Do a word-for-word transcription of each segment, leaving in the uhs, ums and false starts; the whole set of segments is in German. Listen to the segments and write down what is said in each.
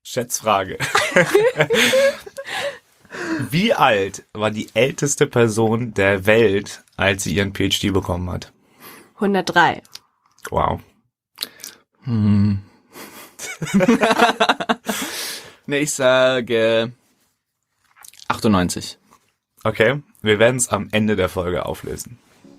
Schätzfrage. Wie alt war die älteste Person der Welt, als sie ihren P H D bekommen hat? hundertdrei. Wow. Hm. Ne, ich sage achtundneunzig. Okay, wir werden es am Ende der Folge auflösen.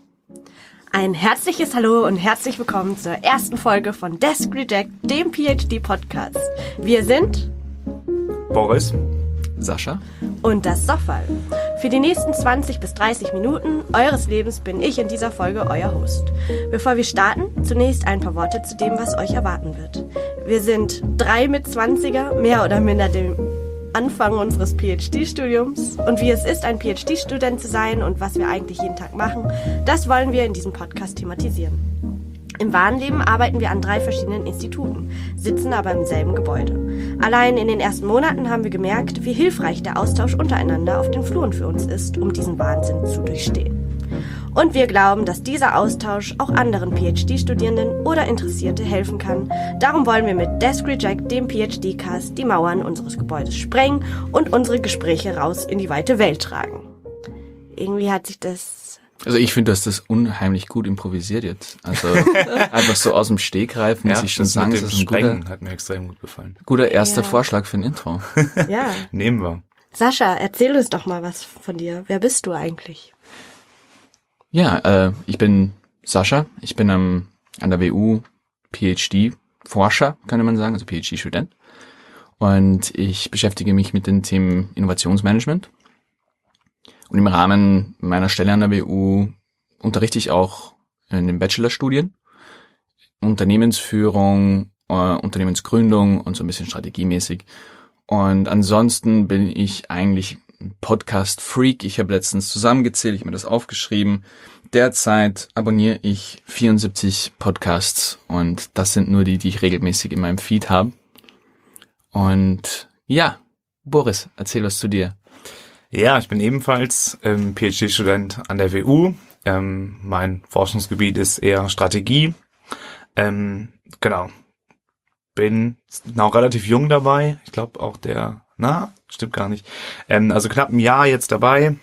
Ein herzliches Hallo und herzlich willkommen zur ersten Folge von Desk Reject, dem P H D-Podcast. Wir sind Boris, Sascha und das Soffal. Für die nächsten zwanzig bis dreißig Minuten eures Lebens bin ich in dieser Folge euer Host. Bevor wir starten, zunächst ein paar Worte zu dem, was euch erwarten wird. Wir sind drei Mitzwanziger, mehr oder minder dem Anfang unseres P H D-Studiums. Und wie es ist, ein P H D-Student zu sein und was wir eigentlich jeden Tag machen, das wollen wir in diesem Podcast thematisieren. Im wahren Leben arbeiten wir an drei verschiedenen Instituten, sitzen aber im selben Gebäude. Allein in den ersten Monaten haben wir gemerkt, wie hilfreich der Austausch untereinander auf den Fluren für uns ist, um diesen Wahnsinn zu durchstehen. Und wir glauben, dass dieser Austausch auch anderen P H D-Studierenden oder Interessierte helfen kann. Darum wollen wir mit Desk Reject, dem P H D-Cast, die Mauern unseres Gebäudes sprengen und unsere Gespräche raus in die weite Welt tragen. Irgendwie hat sich das... Also ich finde, du hast das unheimlich gut improvisiert jetzt. Also einfach so aus dem Stegreif, muss ja, ich schon das sagen. Mit Das dem ist ein Sprengen guter, hat mir extrem gut gefallen. guter erster Ja. Vorschlag für ein Intro. Ja. Nehmen wir. Sascha, erzähl uns doch mal was von dir. Wer bist du eigentlich? Ja, äh, ich bin Sascha. Ich bin am, an der W U P H D-Forscher, könnte man sagen, also P H D-Student. Und ich beschäftige mich mit den Themen Innovationsmanagement. Und im Rahmen meiner Stelle an der W U unterrichte ich auch in den Bachelorstudien Unternehmensführung, äh, Unternehmensgründung und so ein bisschen strategiemäßig. Und ansonsten bin ich eigentlich ein Podcast-Freak. Ich habe letztens zusammengezählt, ich habe mir das aufgeschrieben. Derzeit abonniere ich vierundsiebzig Podcasts und das sind nur die, die ich regelmäßig in meinem Feed habe. Und ja, Boris, erzähl was zu dir. Ja, ich bin ebenfalls ähm, P H D-Student an der W U. Ähm, mein Forschungsgebiet ist eher Strategie. Ähm, genau. Bin noch relativ jung dabei. Ich glaube auch der, na, stimmt gar nicht. Ähm, also knapp ein Jahr jetzt dabei.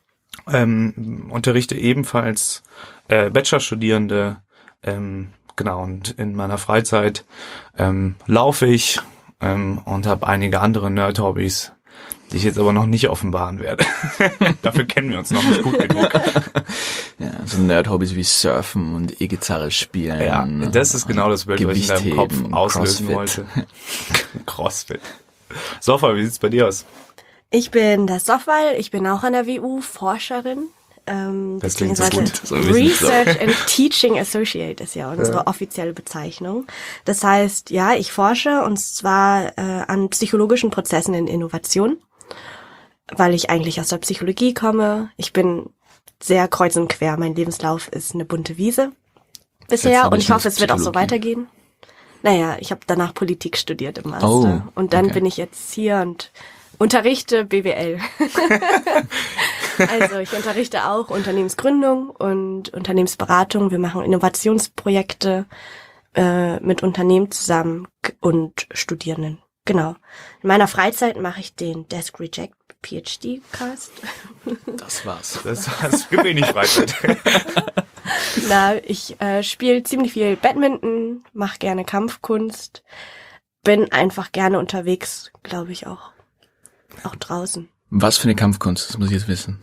Ähm, unterrichte ebenfalls äh, Bachelorstudierende. Ähm, genau, und in meiner Freizeit ähm, laufe ich ähm, und habe einige andere Nerd-Hobbys, die ich jetzt aber noch nicht offenbaren werde. Dafür kennen wir uns noch nicht gut genug. Ja, so Nerd-Hobbys wie Surfen und E-Gitarre spielen. Ja, das ist genau das Bild, was ich in deinem Kopf Gewichtheben, auslösen Crossfit. wollte. Crossfit. Sofa, wie sieht's bei dir aus? Ich bin das Soffal, ich bin auch an der W U Forscherin. Ähm, Das klingt so beziehungsweise gut. So ein bisschen so. Research and Teaching Associate ist ja unsere Ja. offizielle Bezeichnung. Das heißt, ja, ich forsche und zwar äh, an psychologischen Prozessen in Innovation, weil ich eigentlich aus der Psychologie komme. Ich bin sehr kreuz und quer. Mein Lebenslauf ist eine bunte Wiese Jetzt bisher hab und ich ich hoffe, noch es wird auch so Psychologie. weitergehen. Naja, ich habe danach Politik studiert im Master Oh, und dann okay. bin ich jetzt hier und unterrichte B W L. Also ich unterrichte auch Unternehmensgründung und Unternehmensberatung. Wir machen Innovationsprojekte äh, mit Unternehmen zusammen k- und Studierenden. Genau. In meiner Freizeit mache ich den Desk Reject P H D-Cast. Das war's. Das, das gibt mir nicht Freizeit. Na, ich äh, spiele ziemlich viel Badminton, mache gerne Kampfkunst, bin einfach gerne unterwegs, glaube ich auch. Auch draußen. Was für eine Kampfkunst, das muss ich jetzt wissen.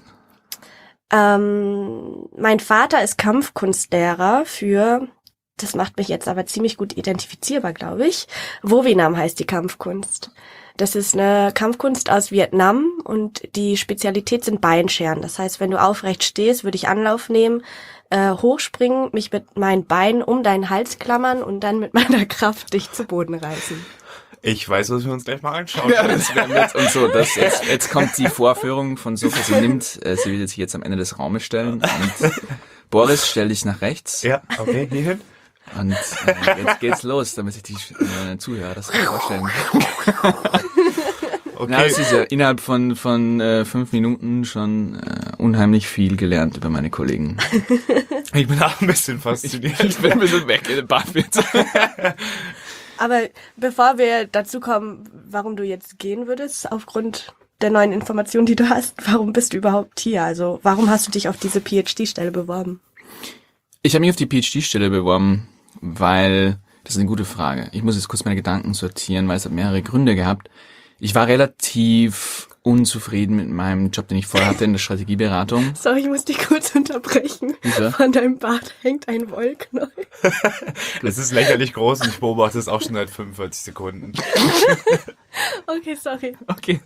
Ähm, mein Vater ist Kampfkunstlehrer für, das macht mich jetzt aber ziemlich gut identifizierbar, glaube ich. Wowinam heißt die Kampfkunst. Das ist eine Kampfkunst aus Vietnam und die Spezialität sind Beinscheren. Das heißt, wenn du aufrecht stehst, würde ich Anlauf nehmen, äh, hochspringen, mich mit meinen Beinen um deinen Hals klammern und dann mit meiner Kraft dich zu Boden reißen. Ich weiß, was wir uns gleich mal anschauen. Ja, das werden wir jetzt und so. Das jetzt, jetzt kommt die Vorführung von Sofa. Sie nimmt, äh, sie will sich jetzt am Ende des Raumes stellen. Und Boris, stell dich nach rechts. Ja, okay, hierhin. Und äh, jetzt geht's los, damit sich die äh, Zuhörer das vorstellen. Okay. Na, es ist ja innerhalb von von äh, fünf Minuten schon äh, unheimlich viel gelernt über meine Kollegen. Ich bin auch ein bisschen fasziniert. Ich bin ein bisschen weg in den Buff jetzt. Aber bevor wir dazu kommen, warum du jetzt gehen würdest, aufgrund der neuen Informationen, die du hast, warum bist du überhaupt hier? Also warum hast du dich auf diese P H D-Stelle beworben? Ich habe mich auf die P H D-Stelle beworben, weil, das ist eine gute Frage. Ich muss jetzt kurz meine Gedanken sortieren, weil es hat mehrere Gründe gehabt. Ich war relativ unzufrieden mit meinem Job, den ich vorher hatte in der Strategieberatung. Sorry, ich muss dich kurz unterbrechen. Wieso? Von deinem Bart hängt ein Wollknäuel. Das ist lächerlich groß und ich beobachte es auch schon seit fünfundvierzig Sekunden. Okay, sorry. Okay.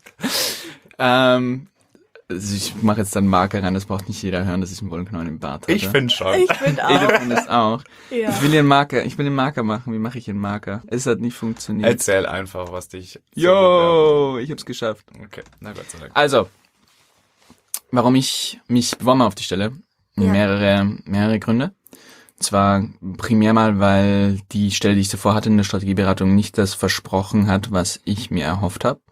Ähm, also ich mache jetzt dann Marker rein, das braucht nicht jeder hören, dass ich einen Wollknäuel im Bart habe. Ich finde schon. Ich finde Jeder auch. findet es auch. Ja. Ich will den Marker, ich will den Marker machen. Wie mache ich den Marker? Es hat nicht funktioniert. Erzähl einfach, was dich... so Yo, ich hab's geschafft. bewerben. Okay, na Gott sei Dank. Also, warum ich mich beworben habe auf die Stelle? Ja. Mehrere, mehrere Gründe. Zwar primär mal, weil die Stelle, die ich zuvor hatte in der Strategieberatung, nicht das versprochen hat, was ich mir erhofft habe.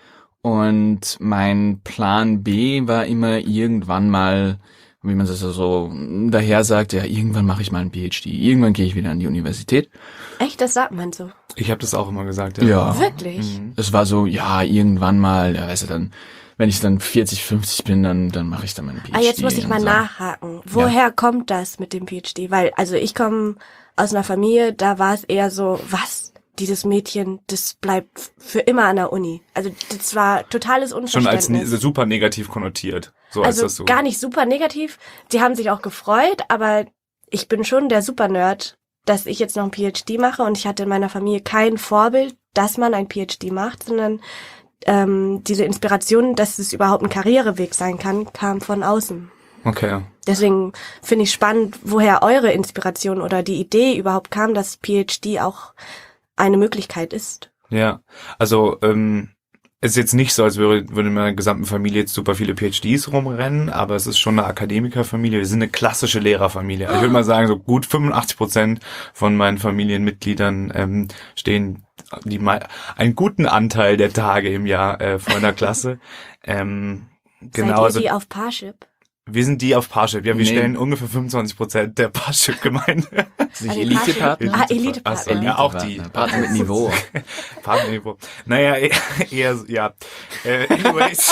Und mein Plan B war immer irgendwann mal, wie man das so daher sagt, ja, irgendwann mache ich mal einen P H D, irgendwann gehe ich wieder an die Universität. Echt, das sagt man so. Ich habe das auch immer gesagt. Ja. Wirklich? Es war so, ja, irgendwann mal, ja, weißt du, dann, wenn ich dann vierzig, fünfzig bin, dann, dann mache ich dann meinen P H D. Ah, jetzt muss ich mal und so. nachhaken. Woher kommt das mit dem P H D? Weil, also ich komme aus einer Familie, da war es eher so, was? Dieses Mädchen, das bleibt für immer an der Uni. Also das war totales Schon Unverständnis. als ne- super negativ konnotiert. So also als das so. gar nicht super negativ. Die haben sich auch gefreut, aber ich bin schon der Super-Nerd, dass ich jetzt noch ein P H D mache und ich hatte in meiner Familie kein Vorbild, dass man ein P H D macht, sondern ähm, diese Inspiration, dass es überhaupt ein Karriereweg sein kann, kam von außen. Okay. Deswegen finde ich spannend, woher eure Inspiration oder die Idee überhaupt kam, dass P H D auch eine Möglichkeit ist. Ja, also ähm, es ist jetzt nicht so, als würde, würde in meiner gesamten Familie jetzt super viele P H Ds rumrennen, aber es ist schon eine Akademikerfamilie. Wir sind eine klassische Lehrerfamilie. Also ich würde mal sagen, so gut fünfundachtzig Prozent von meinen Familienmitgliedern ähm, stehen die mal einen guten Anteil der Tage im Jahr äh, vor einer Klasse. Ähm, genau, Seid ihr also die auf Parship? wir sind die auf Parship. Ja, wir Nee. stellen ungefähr fünfundzwanzig Prozent der Parship-Gemeinde. Sich Also Elite-Partner? Ah, Elite-Partner. Ach so, ja, auch die. Partner mit Niveau. Partnerniveau. Naja, eher, eher ja. Äh, anyways.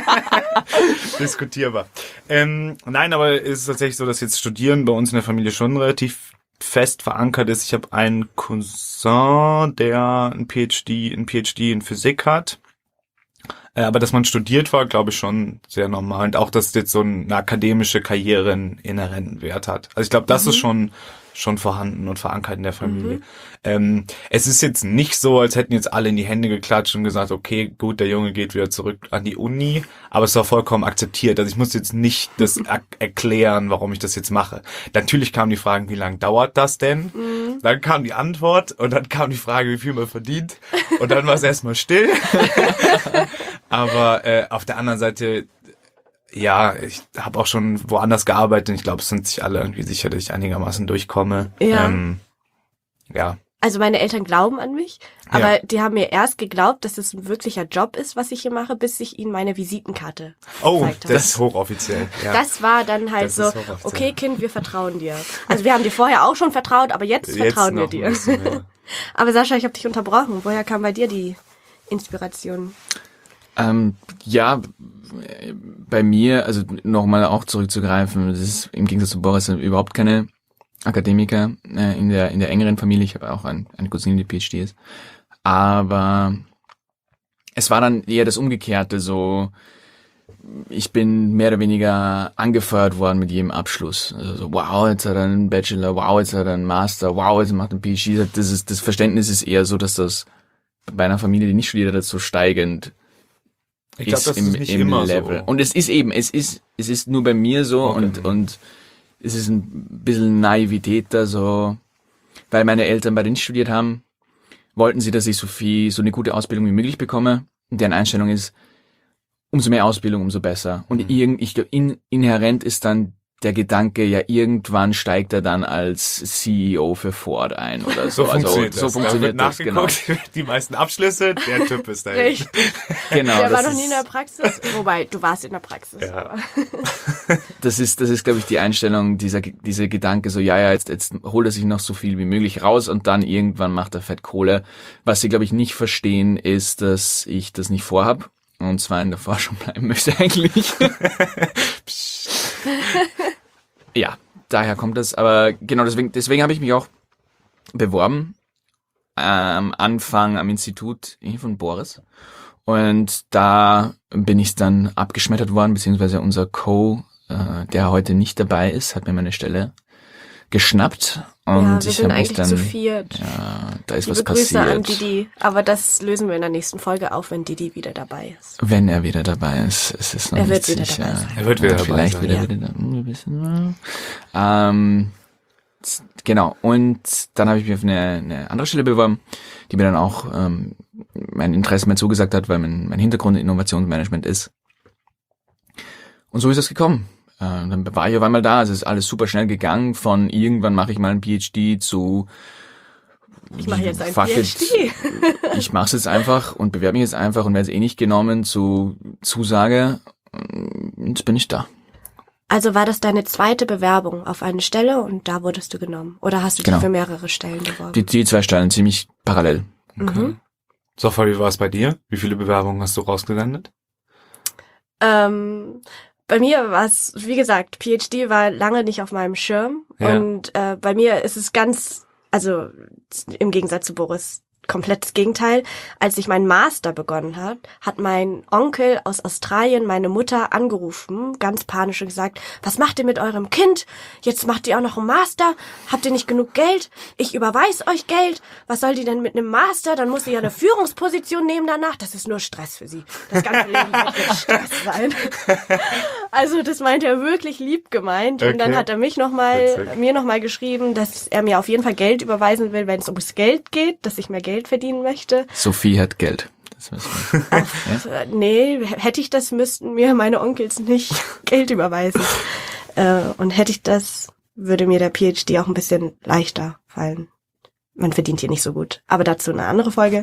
Diskutierbar. Ähm, nein, aber es ist tatsächlich so, dass jetzt Studieren bei uns in der Familie schon relativ fest verankert ist. Ich habe einen Cousin, der ein P H D, ein P H D in Physik hat. Äh, aber dass man studiert war, glaube ich, schon sehr normal. Und auch, dass jetzt so eine akademische Karriere einen inhärenten Wert hat. Also ich glaube, das Mhm. ist schon schon vorhanden und verankert in der Familie. Mhm. Ähm, es ist jetzt nicht so, als hätten jetzt alle in die Hände geklatscht und gesagt, okay, gut, der Junge geht wieder zurück an die Uni, aber es war vollkommen akzeptiert. Also ich muss jetzt nicht das er- erklären, warum ich das jetzt mache. Natürlich kamen die Fragen, wie lange dauert das denn? Mhm. Dann kam die Antwort und dann kam die Frage, wie viel man verdient. Und dann war es erstmal still. Aber äh, auf der anderen Seite, ja, ich habe auch schon woanders gearbeitet und ich glaube, es sind sich alle irgendwie sicher, dass ich einigermaßen durchkomme. Ja. Ähm, ja. Also meine Eltern glauben an mich, aber Ja. die haben mir erst geglaubt, dass es ein wirklicher Job ist, was ich hier mache, bis ich ihnen meine Visitenkarte Oh, gezeigt habe. das ist hochoffiziell. Ja. Das war dann halt Das so, ist hochoffiziell. okay Kind, wir vertrauen dir. Also wir haben dir vorher auch schon vertraut, aber jetzt, Jetzt vertrauen wir noch ein dir. bisschen mehr. Aber Sascha, ich habe dich unterbrochen. Woher kam bei dir die Inspiration? Ähm, ja, bei mir, also nochmal auch zurückzugreifen, das ist im Gegensatz zu Boris überhaupt keine Akademiker äh, in der in der engeren Familie. Ich habe auch ein, eine Cousine, die P H D ist. Aber es war dann eher das Umgekehrte, so ich bin mehr oder weniger angefeuert worden mit jedem Abschluss. Also so, wow, jetzt hat er einen Bachelor, wow, jetzt hat er einen Master, wow, jetzt macht er einen P H D. Das ist, das Verständnis ist eher so, dass das bei einer Familie, die nicht studiert hat, so steigend Ich glaube, ist das im, ist nicht im immer Level. so. Und es ist eben, es ist, es ist nur bei mir so Okay. und, und es ist ein bisschen Naivität da so, weil meine Eltern beide nicht studiert haben, wollten sie, dass ich so viel, so eine gute Ausbildung wie möglich bekomme. Und deren Einstellung ist, umso mehr Ausbildung, umso besser. Und Mhm. irgend, ich glaube, in, inhärent ist dann der Gedanke, ja, irgendwann steigt er dann als C E O für Ford ein oder so. So funktioniert also, so das. funktioniert da das, wird genau. nachgeguckt, die meisten Abschlüsse, der Typ ist da. Richtig. Genau, Der war das noch nie in der ist, Praxis. Wobei, du warst in der Praxis. Ja. aber- das ist, das ist, glaube ich, die Einstellung, dieser, dieser Gedanke, so, ja, ja, jetzt, jetzt holt er sich noch so viel wie möglich raus und dann irgendwann macht er Fett Kohle. Was sie, glaube ich, nicht verstehen, ist, dass ich das nicht vorhab. Und zwar in der Forschung bleiben möchte eigentlich. Ja, daher kommt das. Aber genau deswegen, deswegen habe ich mich auch beworben. Am Anfang am Institut von Boris. Und da bin ich dann abgeschmettert worden, beziehungsweise unser Co., äh, der heute nicht dabei ist, hat mir meine Stelle geschnappt. Und ja, wir ich sind habe mich eigentlich dann, zu viert. ja, da ist Liebe was Grüße an passiert. Didi. Aber das lösen wir in der nächsten Folge auf, wenn Didi wieder dabei ist. Wenn er wieder dabei ist, es ist noch Er nicht wird wieder sicher. dabei sein. Er wird wieder Ja, dabei vielleicht sein, wieder, ja. wieder da, ein bisschen. Ähm, z- genau. Und dann habe ich mich auf eine, eine andere Stelle beworben, die mir dann auch ähm, mein Interesse mehr zugesagt hat, weil mein, mein Hintergrund Innovationsmanagement ist. Und so ist es gekommen. Äh, dann war ich auf einmal da. Also es ist alles super schnell gegangen. Von irgendwann mache ich mal ein PhD zu Ich mache jetzt ein fuck it, PhD. ich mache es jetzt einfach und bewerbe mich jetzt einfach und werde es eh nicht genommen, zu Zusage. Und jetzt bin ich da. Also war das deine zweite Bewerbung auf eine Stelle und da wurdest du genommen? Oder hast du dich Genau. für mehrere Stellen beworben? Die, die zwei Stellen ziemlich parallel. Mhm. Sofa, wie war es bei dir? Wie viele Bewerbungen hast du rausgesendet? Ähm, bei mir war es, wie gesagt, PhD war lange nicht auf meinem Schirm. Ja. Und äh, bei mir ist es ganz, also im Gegensatz zu Boris, komplett das Gegenteil. Als ich meinen Master begonnen hat, hat mein Onkel aus Australien meine Mutter angerufen, ganz panisch und gesagt, was macht ihr mit eurem Kind? Jetzt macht ihr auch noch einen Master? Habt ihr nicht genug Geld? Ich überweise euch Geld. Was soll die denn mit einem Master? Dann muss sie ja eine Führungsposition nehmen danach. Das ist nur Stress für sie. Das ganze Leben wird jetzt Stress sein. Also das meinte er wirklich lieb gemeint. Und dann Okay. hat er mich noch mal, Witzig. mir nochmal geschrieben, dass er mir auf jeden Fall Geld überweisen will, wenn es ums Geld geht, dass ich mehr Geld verdienen möchte. Sophie hat Geld. Das wissen wir. Äh, Nee, hätte ich das, müssten mir meine Onkels nicht Geld überweisen. Äh, und hätte ich das, würde mir der PhD auch ein bisschen leichter fallen. Man verdient hier nicht so gut. Aber dazu eine andere Folge.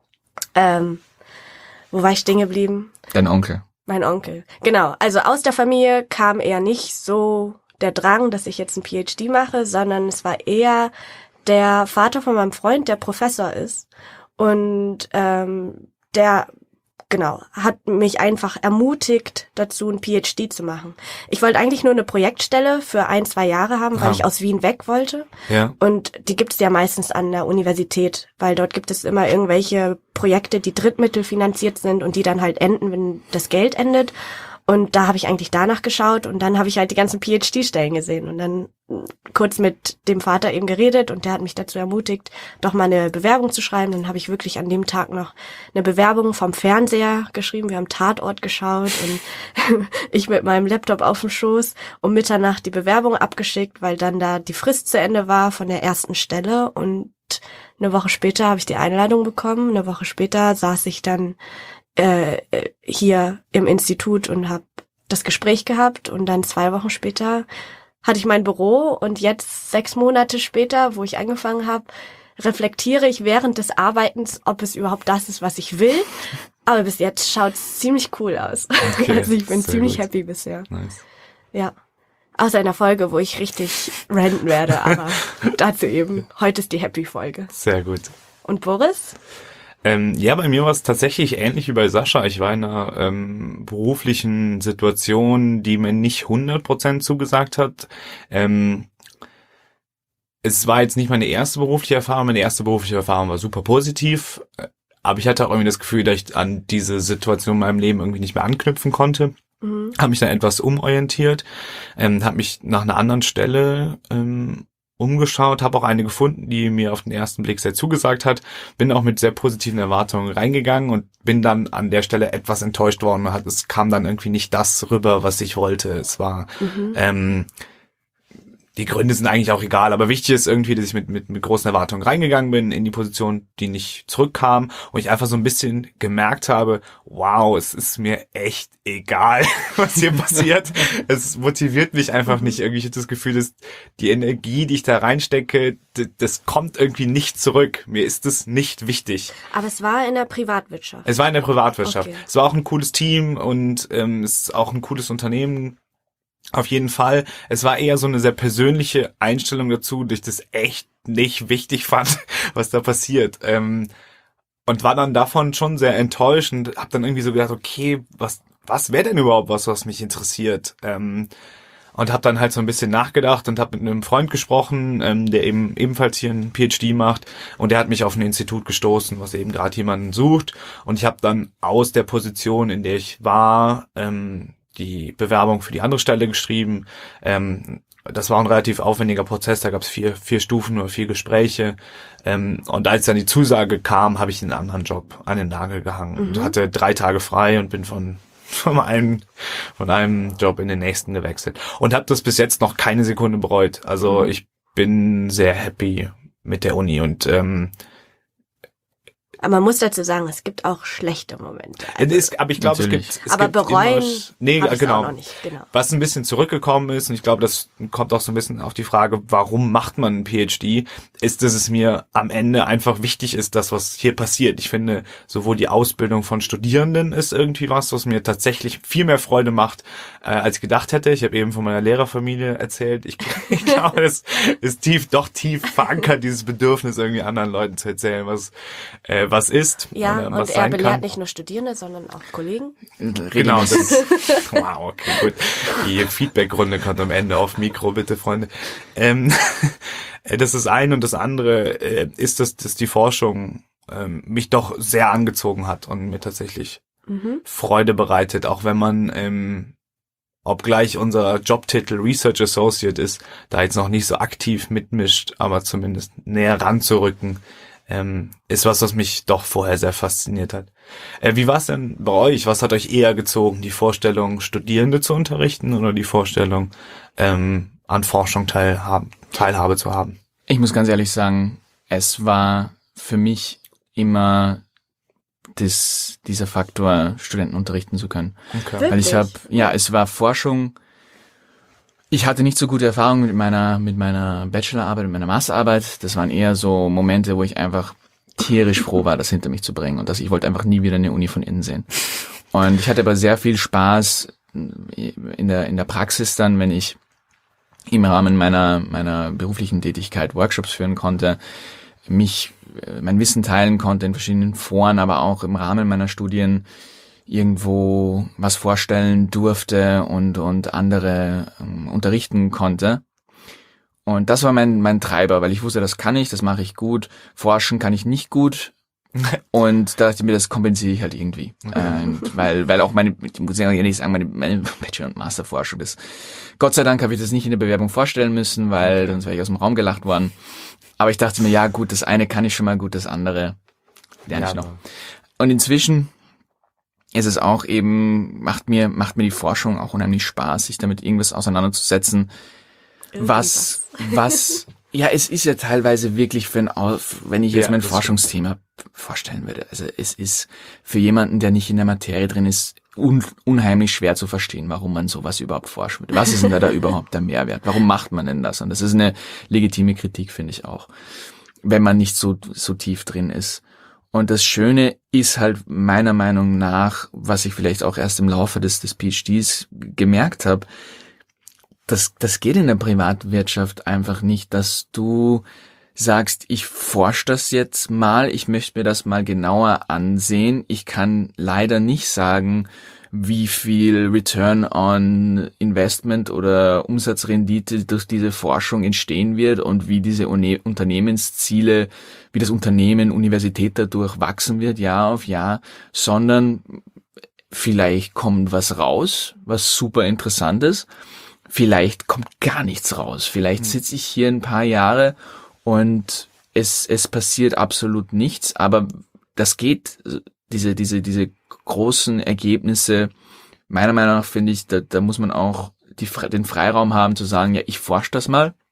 Ähm, wo war ich stehen geblieben? Dein Onkel. Mein Onkel. Genau, also aus der Familie kam eher nicht so der Drang, dass ich jetzt ein PhD mache, sondern es war eher der Vater von meinem Freund, der Professor ist. Und ähm, der, genau, hat mich einfach ermutigt, dazu ein PhD zu machen. Ich wollte eigentlich nur eine Projektstelle für ein, zwei Jahre haben, weil Ah. ich aus Wien weg wollte. Ja. Und die gibt es ja meistens an der Universität, weil dort gibt es immer irgendwelche Projekte, die drittmittelfinanziert sind und die dann halt enden, wenn das Geld endet. Und da habe ich eigentlich danach geschaut und dann habe ich halt die ganzen PhD-Stellen gesehen und dann kurz mit dem Vater eben geredet und der hat mich dazu ermutigt, doch mal eine Bewerbung zu schreiben. Dann habe ich wirklich an dem Tag noch eine Bewerbung vom Fernseher geschrieben. Wir haben Tatort geschaut und ich mit meinem Laptop auf dem Schoß um Mitternacht die Bewerbung abgeschickt, weil dann da die Frist zu Ende war von der ersten Stelle und eine Woche später habe ich die Einladung bekommen. Eine Woche später saß ich dann äh, hier im Institut und habe das Gespräch gehabt und dann zwei Wochen später hatte ich mein Büro und jetzt sechs Monate später, wo ich angefangen habe, reflektiere ich während des Arbeitens, ob es überhaupt das ist, was ich will. Aber bis jetzt schaut es ziemlich cool aus. Okay, also ich bin sehr ziemlich gut. happy bisher. Nice. Ja. Außer einer Folge, wo ich richtig ranten werde, aber dazu eben. Heute ist die Happy-Folge. Sehr gut. Und Boris? Ähm, ja, bei mir war es tatsächlich ähnlich wie bei Sascha. Ich war in einer ähm, beruflichen Situation, die mir nicht hundert Prozent zugesagt hat. Ähm, es war jetzt nicht meine erste berufliche Erfahrung. Meine erste berufliche Erfahrung war super positiv. äh, Aber ich hatte auch irgendwie das Gefühl, dass ich an diese Situation in meinem Leben irgendwie nicht mehr anknüpfen konnte. Mhm. Habe mich dann etwas umorientiert, ähm, habe mich nach einer anderen Stelle ähm, umgeschaut, habe auch eine gefunden, die mir auf den ersten Blick sehr zugesagt hat, bin auch mit sehr positiven Erwartungen reingegangen und bin dann an der Stelle etwas enttäuscht worden. Man hat, es kam dann irgendwie nicht das rüber, was ich wollte. Es war Mhm. ähm, die Gründe sind eigentlich auch egal, aber wichtig ist irgendwie, dass ich mit, mit, mit großen Erwartungen reingegangen bin in die Position, die nicht zurückkam und ich einfach so ein bisschen gemerkt habe, wow, es ist mir echt egal, was hier passiert. Es motiviert mich einfach nicht irgendwie. Ich habe das Gefühl, dass die Energie, die ich da reinstecke, d- das kommt irgendwie nicht zurück. Mir ist das nicht wichtig. Aber es war in der Privatwirtschaft. Es war in der Privatwirtschaft. Okay. Es war auch ein cooles Team und ähm, es ist auch ein cooles Unternehmen. Auf jeden Fall. Es war eher so eine sehr persönliche Einstellung dazu, dass ich das echt nicht wichtig fand, was da passiert. Ähm, und war dann davon schon sehr enttäuscht und hab dann irgendwie so gedacht, okay, was was wäre denn überhaupt was, was mich interessiert? Ähm, und hab dann halt so ein bisschen nachgedacht und hab mit einem Freund gesprochen, ähm, der eben ebenfalls hier einen P H D macht und der hat mich auf ein Institut gestoßen, was eben gerade jemanden sucht und ich habe dann aus der Position, in der ich war, ähm, die Bewerbung für die andere Stelle geschrieben. Ähm, das war ein relativ aufwendiger Prozess, da gab es vier vier Stufen oder vier Gespräche. Ähm, und als dann die Zusage kam, habe ich einen anderen Job an den Nagel gehangen Mhm. und hatte drei Tage frei und bin von von einem von einem Job in den nächsten gewechselt und habe das bis jetzt noch keine Sekunde bereut. Also Mhm. ich bin sehr happy mit der Uni und ähm, Aber man muss dazu sagen, es gibt auch schlechte Momente. es Also, ist, aber ich glaube, es Natürlich. gibt es aber gibt bereuen immer, nee, hab ich's genau. auch noch nicht. Genau. Was ein bisschen zurückgekommen ist, und ich glaube, das kommt auch so ein bisschen auf die Frage, warum macht man einen P H D, ist, dass es mir am Ende einfach wichtig ist, das, was hier passiert. Ich finde, sowohl die Ausbildung von Studierenden ist irgendwie was, was mir tatsächlich viel mehr Freude macht, äh, als ich gedacht hätte. Ich habe eben von meiner Lehrerfamilie erzählt. Ich, ich glaube, es ist tief, doch tief verankert, dieses Bedürfnis, irgendwie anderen Leuten zu erzählen, was, äh, was ist. Ja, oder und was er sein belehrt kann. nicht nur Studierende, sondern auch Kollegen. Genau, das, wow, okay, gut. Die Feedback-Runde kommt am Ende auf Mikro, bitte, Freunde. Ähm, das ist ein und das andere äh, ist, dass, dass die Forschung ähm, mich doch sehr angezogen hat und mir tatsächlich Mhm. Freude bereitet, auch wenn man, ähm, obgleich unser Jobtitel Research Associate ist, da jetzt noch nicht so aktiv mitmischt, aber zumindest näher ranzurücken, ähm, ist was, was mich doch vorher sehr fasziniert hat. Äh, wie war es denn bei euch? Was hat euch eher gezogen? Die Vorstellung, Studierende zu unterrichten oder die Vorstellung, ähm, an Forschung teilhaben, Teilhabe zu haben? Ich muss ganz ehrlich sagen, es war für mich immer das, dieser Faktor, Studenten unterrichten zu können. Okay. Weil ich habe, Wirklich? ja, es war Forschung. Ich hatte nicht so gute Erfahrungen mit meiner, mit meiner Bachelorarbeit, mit meiner Masterarbeit. Das waren eher so Momente, wo ich einfach tierisch froh war, das hinter mich zu bringen und dass ich wollte einfach nie wieder eine Uni von innen sehen. Und ich hatte aber sehr viel Spaß in der, in der Praxis dann, wenn ich im Rahmen meiner, meiner beruflichen Tätigkeit Workshops führen konnte, mich, mein Wissen teilen konnte in verschiedenen Foren, aber auch im Rahmen meiner Studien irgendwo was vorstellen durfte und, und andere ähm, unterrichten konnte. Und das war mein, mein Treiber, weil ich wusste, das kann ich, das mache ich gut. Forschen kann ich nicht gut. Und da dachte ich mir, das kompensiere ich halt irgendwie. Und weil, weil auch meine, ich muss ja ehrlich sagen, meine, meine Bachelor- und Masterforschung ist, Gott sei Dank habe ich das nicht in der Bewerbung vorstellen müssen, weil sonst wäre ich aus dem Raum gelacht worden. Aber ich dachte mir, ja gut, das eine kann ich schon mal gut, das andere lerne ich noch. Und inzwischen ist es auch eben, macht mir, macht mir die Forschung auch unheimlich Spaß, sich damit irgendwas auseinanderzusetzen, was, was, ja, es ist ja teilweise wirklich für ein, Auf, wenn ich jetzt Ja, mein das Forschungsthema vorstellen würde. Also es ist für jemanden, der nicht in der Materie drin ist, un, unheimlich schwer zu verstehen, warum man sowas überhaupt forschen würde. Was ist denn da, da überhaupt der Mehrwert? Warum macht man denn das? Und das ist eine legitime Kritik, finde ich auch, wenn man nicht so, so tief drin ist. Und das Schöne ist halt meiner Meinung nach, was ich vielleicht auch erst im Laufe des, des P H Ds gemerkt habe, das, das geht in der Privatwirtschaft einfach nicht, dass du sagst, ich forsche das jetzt mal, ich möchte mir das mal genauer ansehen. Ich kann leider nicht sagen, wie viel Return on Investment oder Umsatzrendite durch diese Forschung entstehen wird und wie diese Unternehmensziele, wie das Unternehmen, Universität dadurch wachsen wird, Jahr auf Jahr, sondern vielleicht kommt was raus, was super interessant ist. Vielleicht kommt gar nichts raus. Vielleicht sitze ich hier ein paar Jahre und es, es passiert absolut nichts, aber das geht, diese, diese, diese großen Ergebnisse, meiner Meinung nach finde ich, da, da muss man auch die, den Freiraum haben zu sagen, ja, ich forsche das mal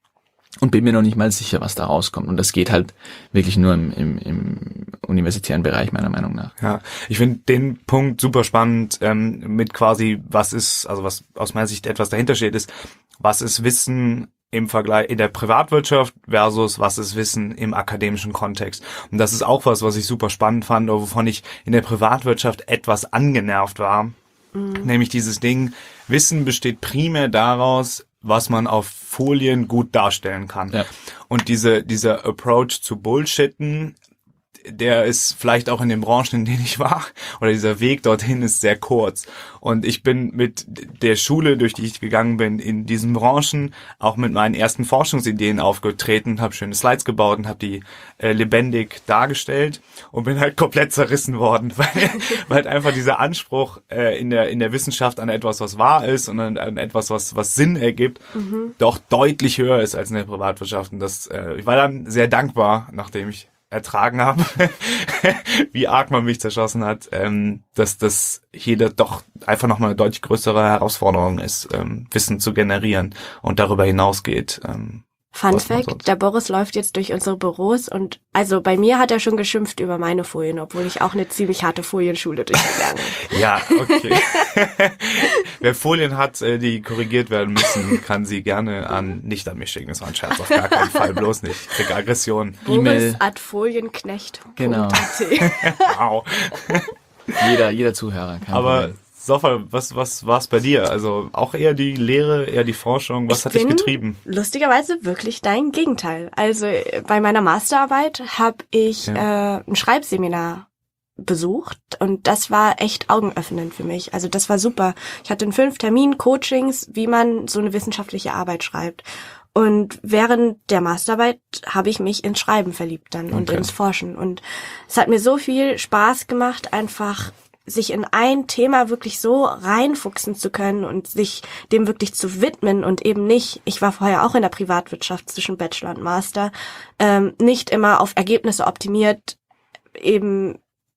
und bin mir noch nicht mal sicher, was da rauskommt. Und das geht halt wirklich nur im, im, im universitären Bereich, meiner Meinung nach. Ja, ich finde den Punkt super spannend, ähm, mit quasi, was ist, also was aus meiner Sicht etwas dahinter steht, ist, was ist Wissen im Vergleich in der Privatwirtschaft versus was ist Wissen im akademischen Kontext. Und das ist auch was, was ich super spannend fand, oder wovon ich in der Privatwirtschaft etwas angenervt war. Mhm. Nämlich dieses Ding, Wissen besteht primär daraus, was man auf Folien gut darstellen kann. Ja. Und diese, dieser Approach zu Bullshitten, der ist vielleicht auch in den Branchen, in denen ich war, oder dieser Weg dorthin ist sehr kurz. Und ich bin mit der Schule, durch die ich gegangen bin, in diesen Branchen auch mit meinen ersten Forschungsideen aufgetreten, habe schöne Slides gebaut und habe die äh, lebendig dargestellt und bin halt komplett zerrissen worden, weil, weil halt einfach dieser Anspruch äh, in der in der Wissenschaft an etwas, was wahr ist und an, an etwas, was was Sinn ergibt, mhm. doch deutlich höher ist als in der Privatwirtschaft. Und das, äh, ich war dann sehr dankbar, nachdem ich ertragen habe, wie arg man mich zerschossen hat, ähm, dass das hier doch einfach nochmal eine deutlich größere Herausforderung ist, ähm, Wissen zu generieren und darüber hinausgeht. Ähm, Fun Fact, der Boris läuft jetzt durch unsere Büros und also bei mir hat er schon geschimpft über meine Folien, obwohl ich auch eine ziemlich harte Folienschule durchgegangen bin. Ja, okay. Wer Folien hat, die korrigiert werden müssen, kann sie gerne an, nicht an mich schicken, das war ein Scherz, auf gar keinen Fall, bloß nicht. Ich krieg Aggression. Boris at folienknecht. Genau. Wow. Jeder, jeder Zuhörer kann. Aber Sofa, was, was war's bei dir? Also auch eher die Lehre, eher die Forschung? Was ich hat dich getrieben? Lustigerweise wirklich dein Gegenteil. Also bei meiner Masterarbeit habe ich ja. äh, ein Schreibseminar besucht und das war echt augenöffnend für mich. Also das war super. Ich hatte in fünf Terminen Coachings, wie man so eine wissenschaftliche Arbeit schreibt. Und während der Masterarbeit habe ich mich ins Schreiben verliebt dann und okay. ins Forschen. Und es hat mir so viel Spaß gemacht, einfach sich in ein Thema wirklich so reinfuchsen zu können und sich dem wirklich zu widmen und eben nicht, ich war vorher auch in der Privatwirtschaft zwischen Bachelor und Master, ähm, nicht immer auf Ergebnisse optimiert, eben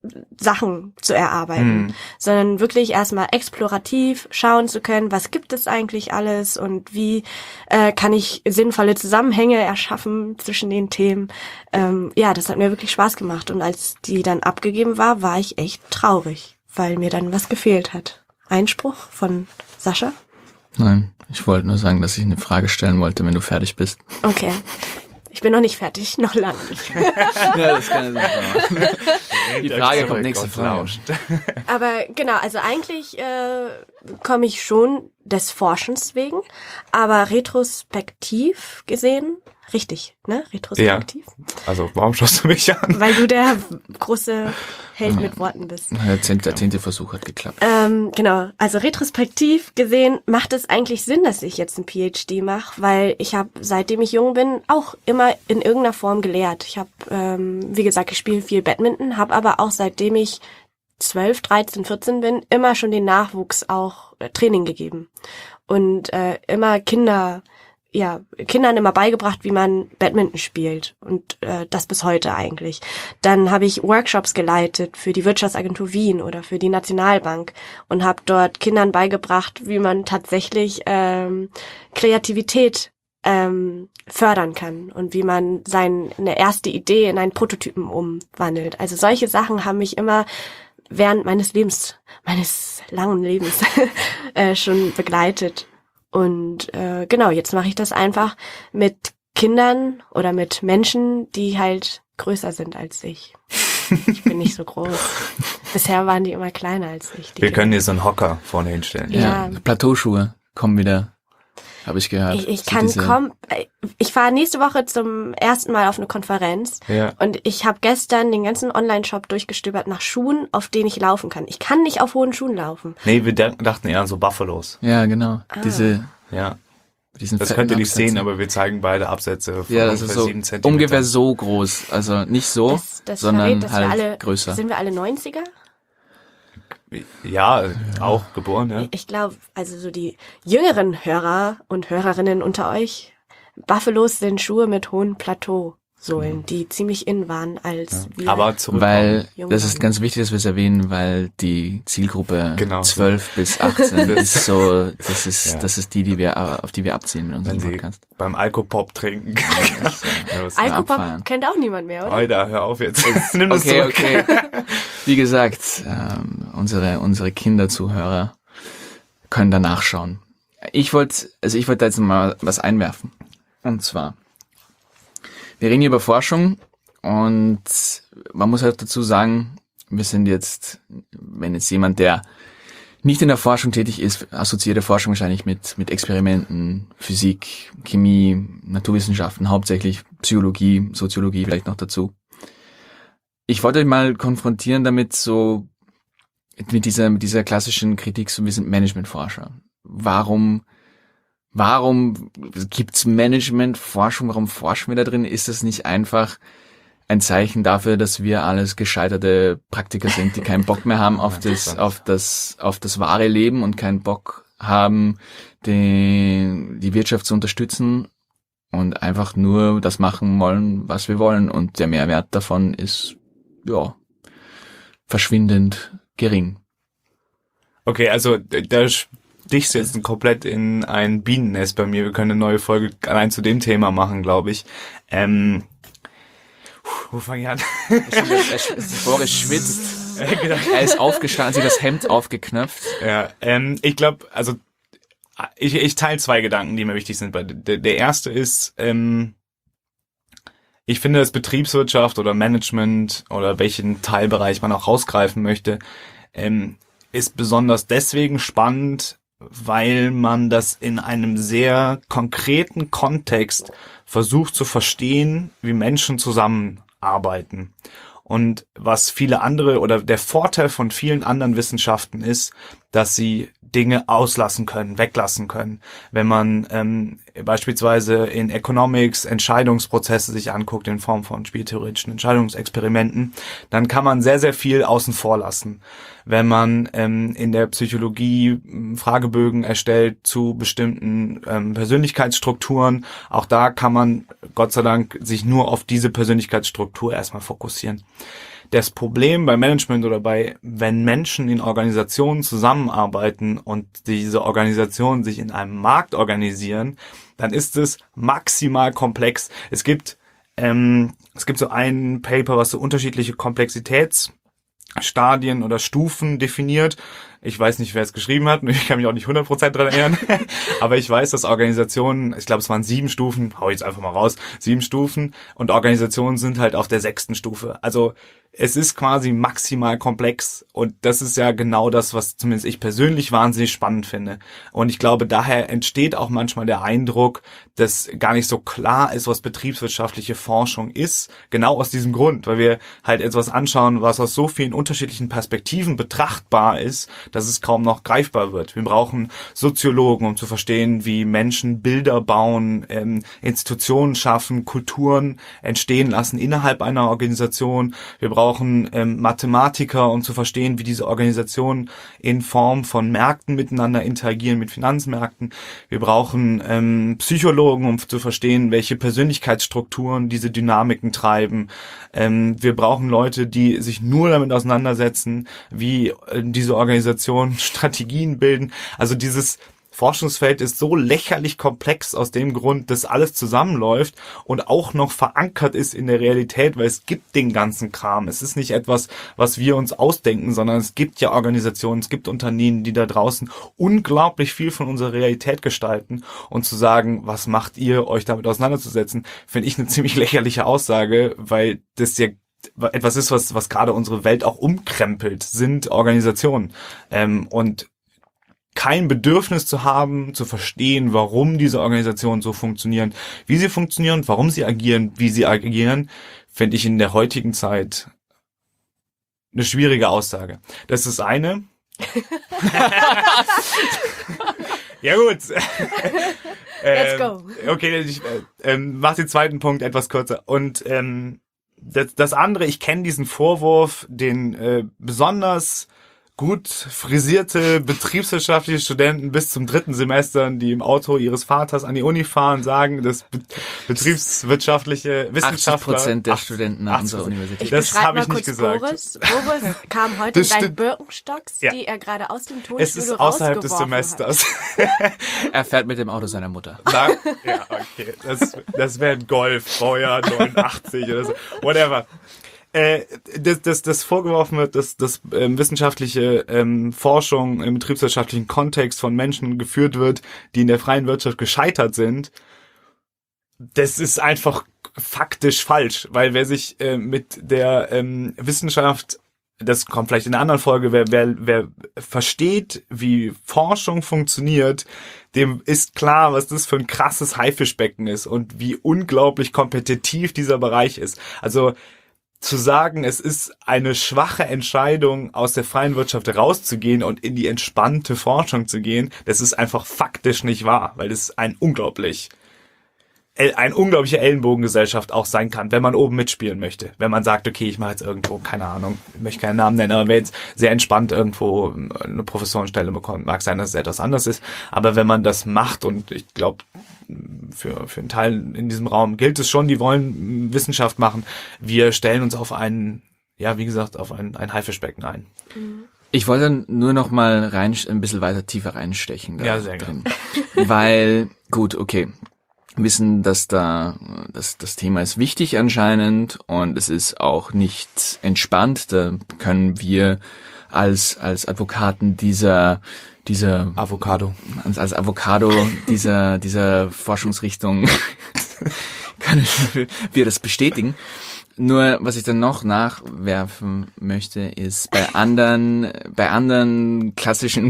Sachen zu erarbeiten, mhm. sondern wirklich erstmal explorativ schauen zu können, was gibt es eigentlich alles und wie äh, kann ich sinnvolle Zusammenhänge erschaffen zwischen den Themen. Ähm, ja, das hat mir wirklich Spaß gemacht und als die dann abgegeben war, war ich echt traurig, weil mir dann was gefehlt hat. Einspruch von Sascha? Nein, ich wollte nur sagen, dass ich eine Frage stellen wollte, wenn du fertig bist. Okay. Ich bin noch nicht fertig, noch lange nicht. Ja, das kann ich nicht machen. Die Frage kommt nächste Frage. Aber genau, also eigentlich äh, komme ich schon des Forschens wegen, aber retrospektiv gesehen, richtig, ne? Retrospektiv. Ja. Also warum schaust du mich an? Weil du der große Held mit Worten bist. Der zehnte, der zehnte Versuch hat geklappt. Ähm, genau, also retrospektiv gesehen macht es eigentlich Sinn, dass ich jetzt ein P H D mache, weil ich habe, seitdem ich jung bin, auch immer in irgendeiner Form gelehrt. Ich habe, ähm, wie gesagt, ich spiele viel Badminton, habe aber auch seitdem ich zwölf, dreizehn, vierzehn bin, immer schon den Nachwuchs auch äh, Training gegeben. Und äh, immer Kinder... ja, Kindern immer beigebracht, wie man Badminton spielt und äh, das bis heute eigentlich. Dann habe ich Workshops geleitet für die Wirtschaftsagentur Wien oder für die Nationalbank und habe dort Kindern beigebracht, wie man tatsächlich ähm, Kreativität ähm, fördern kann und wie man seine erste Idee in einen Prototypen umwandelt. Also solche Sachen haben mich immer während meines Lebens, meines langen Lebens äh, schon begleitet. Und äh, genau, jetzt mache ich das einfach mit Kindern oder mit Menschen, die halt größer sind als ich. Ich bin nicht so groß. Bisher waren die immer kleiner als ich. Wir Kinder. können dir so einen Hocker vorne hinstellen. Ja, ja. Plateauschuhe kommen wieder. Habe ich gehört. Ich, ich kann kommen. Ich fahre nächste Woche zum ersten Mal auf eine Konferenz ja. und ich habe gestern den ganzen Online-Shop durchgestöbert nach Schuhen, auf denen ich laufen kann. Ich kann nicht auf hohen Schuhen laufen. Nee, wir dachten eher an so Buffalos. Ja, genau. Ah. Diese. Ja. Diesen das könnt ihr nicht Absätze. Sehen, aber wir zeigen beide Absätze von ja, das ist so sieben Zentimeter. Ungefähr so groß. Also nicht so, das, das sondern verrät, halt alle, größer. Sind wir alle neunziger? Ja, auch geboren, ja. Ich glaube, also so die jüngeren Hörer und Hörerinnen unter euch, Buffalos sind Schuhe mit hohem Plateau. Sohlen, die ziemlich in waren, als ja. wir Aber zurück Weil, jung das ist waren. ganz wichtig, dass wir es erwähnen, weil die Zielgruppe Genau. zwölf bis achtzehn ist so, das ist, Ja. das ist die, die wir, auf die wir abziehen mit unserem Wenn sie Podcast. beim Alkopop trinken. Los. Alkopop abfeiern. kennt auch niemand mehr, oder? Alter, hör auf jetzt. Nimm das Okay, zurück. okay. Wie gesagt, ähm, unsere, unsere Kinderzuhörer können da nachschauen. Ich wollte, also ich wollte da jetzt mal was einwerfen. Und zwar, wir reden hier über Forschung und man muss halt dazu sagen, wir sind jetzt, wenn jetzt jemand, der nicht in der Forschung tätig ist, assoziierte Forschung wahrscheinlich mit, mit Experimenten, Physik, Chemie, Naturwissenschaften, hauptsächlich Psychologie, Soziologie vielleicht noch dazu. Ich wollte euch mal konfrontieren damit so, mit dieser, mit dieser klassischen Kritik, so wir sind Managementforscher. Warum, warum gibt's Managementforschung? Warum forschen wir da drin? Ist das nicht einfach ein Zeichen dafür, dass wir alles gescheiterte Praktiker sind, die keinen Bock mehr haben auf das, auf das, auf das wahre Leben und keinen Bock haben, den, die Wirtschaft zu unterstützen und einfach nur das machen wollen, was wir wollen, und der Mehrwert davon ist, ja, verschwindend gering. Okay, also da stichst du jetzt komplett in ein Bienennest bei mir. Wir können eine neue Folge allein zu dem Thema machen, glaube ich. Ähm, wo fange ich an? Boris schwitzt. Er ist aufgestanden, hat sich das Hemd aufgeknöpft. Ja, ähm, ich glaube, also ich, ich teile zwei Gedanken, die mir wichtig sind. Der, der erste ist, ähm, ich finde, dass Betriebswirtschaft oder Management oder welchen Teilbereich man auch rausgreifen möchte, ähm, ist besonders deswegen spannend, weil man das in einem sehr konkreten Kontext versucht zu verstehen, wie Menschen zusammenarbeiten. Und was viele andere oder der Vorteil von vielen anderen Wissenschaften ist, dass sie Dinge auslassen können, weglassen können. Wenn man ähm, beispielsweise in Economics Entscheidungsprozesse sich anguckt in Form von spieltheoretischen Entscheidungsexperimenten, dann kann man sehr, sehr viel außen vor lassen. Wenn man ähm, in der Psychologie Fragebögen erstellt zu bestimmten ähm, Persönlichkeitsstrukturen, auch da kann man Gott sei Dank sich nur auf diese Persönlichkeitsstruktur erstmal fokussieren. Das Problem bei Management oder bei, wenn Menschen in Organisationen zusammenarbeiten und diese Organisationen sich in einem Markt organisieren, dann ist es maximal komplex. Es gibt, ähm, es gibt so ein Paper, was so unterschiedliche Komplexitätsstadien oder Stufen definiert. Ich weiß nicht, wer es geschrieben hat, ich kann mich auch nicht hundert Prozent dran erinnern, aber ich weiß, dass Organisationen, ich glaube, es waren sieben Stufen, hau ich jetzt einfach mal raus, sieben Stufen, und Organisationen sind halt auf der sechsten Stufe. Also es ist quasi maximal komplex, und das ist ja genau das, was zumindest ich persönlich wahnsinnig spannend finde. Und ich glaube, daher entsteht auch manchmal der Eindruck, dass gar nicht so klar ist, was betriebswirtschaftliche Forschung ist, genau aus diesem Grund, weil wir halt etwas anschauen, was aus so vielen unterschiedlichen Perspektiven betrachtbar ist, dass es kaum noch greifbar wird. Wir brauchen Soziologen, um zu verstehen, wie Menschen Bilder bauen, ähm, Institutionen schaffen, Kulturen entstehen lassen innerhalb einer Organisation. Wir brauchen ähm, Mathematiker, um zu verstehen, wie diese Organisationen in Form von Märkten miteinander interagieren, mit Finanzmärkten. Wir brauchen ähm, Psychologen, um zu verstehen, welche Persönlichkeitsstrukturen diese Dynamiken treiben. Ähm, wir brauchen Leute, die sich nur damit auseinandersetzen, wie äh, diese Organisationen Strategien bilden. Also dieses Forschungsfeld ist so lächerlich komplex aus dem Grund, dass alles zusammenläuft und auch noch verankert ist in der Realität, weil es gibt den ganzen Kram. Es ist nicht etwas, was wir uns ausdenken, sondern es gibt ja Organisationen, es gibt Unternehmen, die da draußen unglaublich viel von unserer Realität gestalten, und zu sagen, was macht ihr, euch damit auseinanderzusetzen, finde ich eine ziemlich lächerliche Aussage, weil das ja etwas ist, was was gerade unsere Welt auch umkrempelt, sind Organisationen. Ähm, und kein Bedürfnis zu haben, zu verstehen, warum diese Organisationen so funktionieren, wie sie funktionieren, warum sie agieren, wie sie agieren, finde ich in der heutigen Zeit eine schwierige Aussage. Das ist eine. Ja gut. Let's go. Okay, ich äh, mach den zweiten Punkt etwas kürzer. Und ähm, das, das andere, ich kenne diesen Vorwurf, den äh, besonders gut frisierte betriebswirtschaftliche Studenten bis zum dritten Semester, die im Auto ihres Vaters an die Uni fahren, sagen, dass be- betriebswirtschaftliche Wissenschaftler... achtzig Prozent der Studenten an unserer Universität. Das habe ich nicht gesagt. Boris. Boris kam heute Das in seinen stimmt. Birkenstocks, Ja. die er gerade aus dem Es Tonstudio ist außerhalb des rausgeworfen Semesters. Er fährt mit dem Auto seiner Mutter. Na, ja, okay. Das, das wäre ein Golf, Baujahr neunundachtzig oder so. Whatever. Äh, das, das, das vorgeworfen wird, dass, dass ähm, wissenschaftliche ähm, Forschung im betriebswirtschaftlichen Kontext von Menschen geführt wird, die in der freien Wirtschaft gescheitert sind, das ist einfach faktisch falsch, weil wer sich äh, mit der ähm, Wissenschaft, das kommt vielleicht in einer anderen Folge, wer, wer, wer versteht, wie Forschung funktioniert, dem ist klar, was das für ein krasses Haifischbecken ist und wie unglaublich kompetitiv dieser Bereich ist. Also zu sagen, es ist eine schwache Entscheidung, aus der freien Wirtschaft rauszugehen und in die entspannte Forschung zu gehen, das ist einfach faktisch nicht wahr, weil das ein unglaublich, eine unglaubliche Ellenbogengesellschaft auch sein kann, wenn man oben mitspielen möchte. Wenn man sagt, okay, ich mache jetzt irgendwo, keine Ahnung, ich möchte keinen Namen nennen, aber wer jetzt sehr entspannt irgendwo eine Professorenstelle bekommt, mag sein, dass es etwas anders ist, aber wenn man das macht, und ich glaube, für, für einen Teil in diesem Raum gilt es schon, die wollen Wissenschaft machen, wir stellen uns auf einen, ja, wie gesagt, auf ein, ein Haifischbecken ein. Ich wollte nur noch mal rein, ein bisschen weiter tiefer reinstechen. Da Ja, sehr drin. Weil, gut, okay, wissen, dass da, dass das Thema ist wichtig anscheinend und es ist auch nicht entspannt. Da können wir als, als Advokaten dieser, dieser, Avocado. als, als Avocado dieser, dieser Forschungsrichtung können wir das bestätigen. Nur, was ich dann noch nachwerfen möchte, ist bei anderen, bei anderen klassischen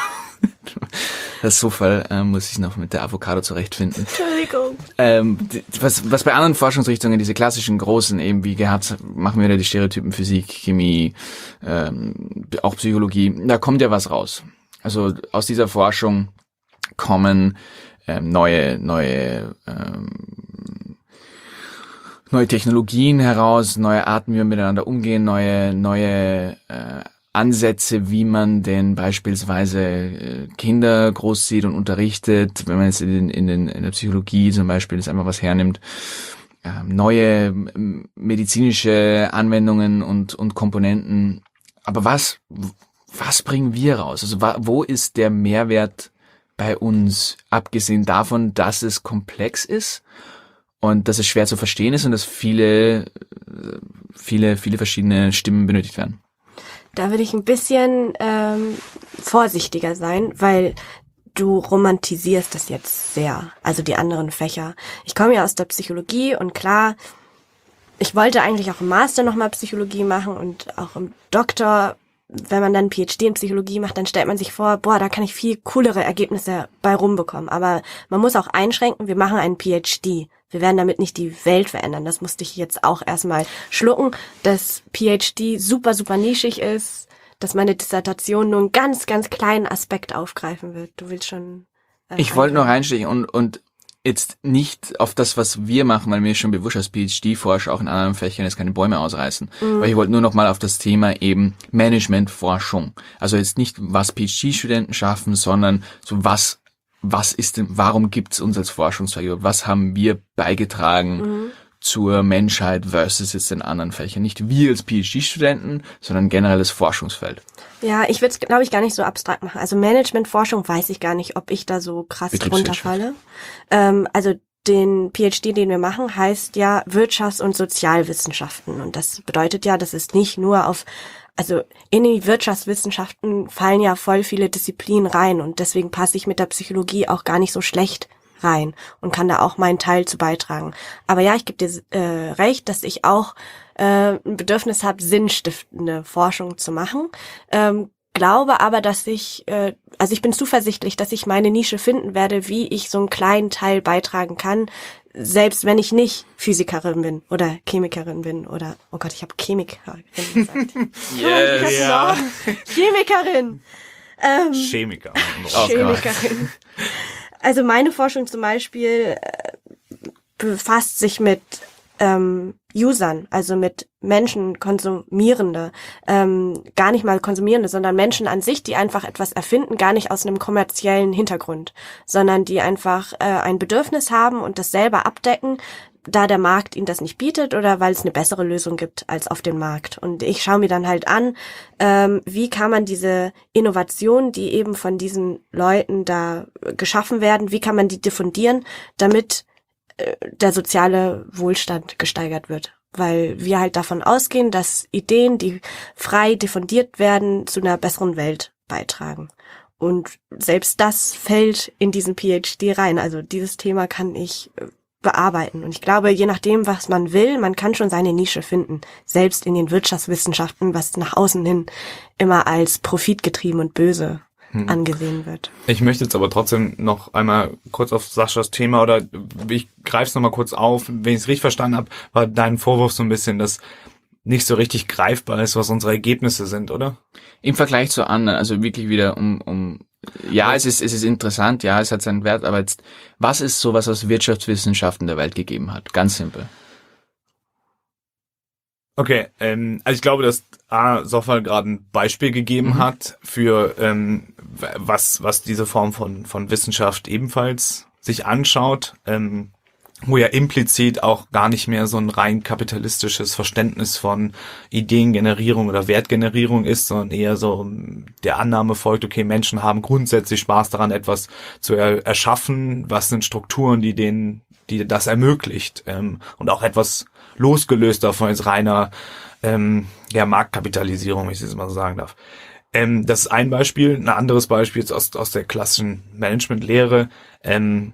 das ist so Fall, äh, muss ich noch mit der Avocado zurechtfinden. Entschuldigung. Ähm, die, was, was bei anderen Forschungsrichtungen, diese klassischen großen, eben wie gehabt, machen wir da die Stereotypen Physik, Chemie, ähm, auch Psychologie, da kommt ja was raus. Also aus dieser Forschung kommen ähm, neue, neue, ähm, neue Technologien heraus, neue Arten, wie wir miteinander umgehen, neue, neue äh, Ansätze, wie man denn beispielsweise äh, Kinder großzieht und unterrichtet, wenn man jetzt in, den, in, den, in der Psychologie zum Beispiel das einfach was hernimmt, äh, neue äh, medizinische Anwendungen und, und Komponenten. Aber was, was bringen wir raus? Also wa, wo ist der Mehrwert bei uns, abgesehen davon, dass es komplex ist und dass es schwer zu verstehen ist und dass viele, viele, viele verschiedene Stimmen benötigt werden? Da will ich ein bisschen ähm, vorsichtiger sein, weil du romantisierst das jetzt sehr, also die anderen Fächer. Ich komme ja aus der Psychologie und klar, ich wollte eigentlich auch im Master nochmal Psychologie machen und auch im Doktor, wenn man dann P H D in Psychologie macht, dann stellt man sich vor, boah, da kann ich viel coolere Ergebnisse bei rumbekommen. Aber man muss auch einschränken, wir machen einen P H D. Wir werden damit nicht die Welt verändern. Das musste ich jetzt auch erstmal schlucken, dass P H D super, super nischig ist, dass meine Dissertation nur einen ganz, ganz kleinen Aspekt aufgreifen wird. Du willst schon... Äh, ich wollte nur reinstechen und, und jetzt nicht auf das, was wir machen, weil mir ist schon bewusst, als P H D-Forscher auch in anderen Fächern jetzt keine Bäume ausreißen. Mhm. Aber ich wollte nur noch mal auf das Thema eben Managementforschung. Also jetzt nicht, was P H D-Studenten schaffen, sondern so was Was ist denn, warum gibt's uns als Forschungszweig? Was haben wir beigetragen mhm. zur Menschheit versus jetzt den anderen Fächern? Nicht wir als P H D-Studenten, sondern generell das Forschungsfeld. Ja, ich würde es, glaube ich, gar nicht so abstrakt machen. Also Managementforschung weiß ich gar nicht, ob ich da so krass runterfalle. Ähm, also den P H D, den wir machen, heißt ja Wirtschafts- und Sozialwissenschaften. Und das bedeutet ja, das ist nicht nur auf... Also in die Wirtschaftswissenschaften fallen ja voll viele Disziplinen rein und deswegen passe ich mit der Psychologie auch gar nicht so schlecht rein und kann da auch meinen Teil zu beitragen. Aber ja, ich gebe dir äh, recht, dass ich auch äh, ein Bedürfnis habe, sinnstiftende Forschung zu machen. Ähm, glaube aber, dass ich, äh, also ich bin zuversichtlich, dass ich meine Nische finden werde, wie ich so einen kleinen Teil beitragen kann, selbst wenn ich nicht Physikerin bin oder Chemikerin bin oder, oh Gott, ich habe Chemikerin gesagt. Yes. Ich hab ja. Chemikerin. Ähm, Chemiker. Oh Chemikerin. Also meine Forschung zum Beispiel äh, befasst sich mit ähm, Usern, also mit Menschen konsumierende, ähm, gar nicht mal konsumierende, sondern Menschen an sich, die einfach etwas erfinden, gar nicht aus einem kommerziellen Hintergrund, sondern die einfach äh, ein Bedürfnis haben und das selber abdecken, da der Markt ihnen das nicht bietet oder weil es eine bessere Lösung gibt als auf dem Markt. Und ich schaue mir dann halt an, ähm, wie kann man diese Innovation, die eben von diesen Leuten da geschaffen werden, wie kann man die diffundieren, damit äh, der soziale Wohlstand gesteigert wird. Weil wir halt davon ausgehen, dass Ideen, die frei diffundiert werden, zu einer besseren Welt beitragen. Und selbst das fällt in diesen PhD rein. Also dieses Thema kann ich bearbeiten. Und ich glaube, je nachdem, was man will, man kann schon seine Nische finden. Selbst in den Wirtschaftswissenschaften, was nach außen hin immer als profitgetrieben und böse hm. angesehen wird. Ich möchte jetzt aber trotzdem noch einmal kurz auf Saschas Thema, oder ich greife es nochmal kurz auf. Wenn ich es richtig verstanden habe, war dein Vorwurf so ein bisschen, dass nicht so richtig greifbar ist, was unsere Ergebnisse sind, oder? Im Vergleich zu anderen, also wirklich wieder um, um ja, es ist, es ist interessant, ja, es hat seinen Wert, aber jetzt, was ist so, was aus Wirtschaftswissenschaften der Welt gegeben hat? Ganz simpel. Okay, ähm, also ich glaube, dass A. Soffal gerade ein Beispiel gegeben mhm. hat für ähm, was was diese Form von von Wissenschaft ebenfalls sich anschaut, ähm, wo ja implizit auch gar nicht mehr so ein rein kapitalistisches Verständnis von Ideengenerierung oder Wertgenerierung ist, sondern eher so der Annahme folgt, okay, Menschen haben grundsätzlich Spaß daran, etwas zu er- erschaffen, was sind Strukturen, die denen, die das ermöglicht, ähm, und auch etwas losgelöst davon als reiner ähm, ja, Marktkapitalisierung, wenn ich das mal so sagen darf. Ähm, das ist ein Beispiel. Ein anderes Beispiel ist aus, aus der klassischen Managementlehre. Ähm,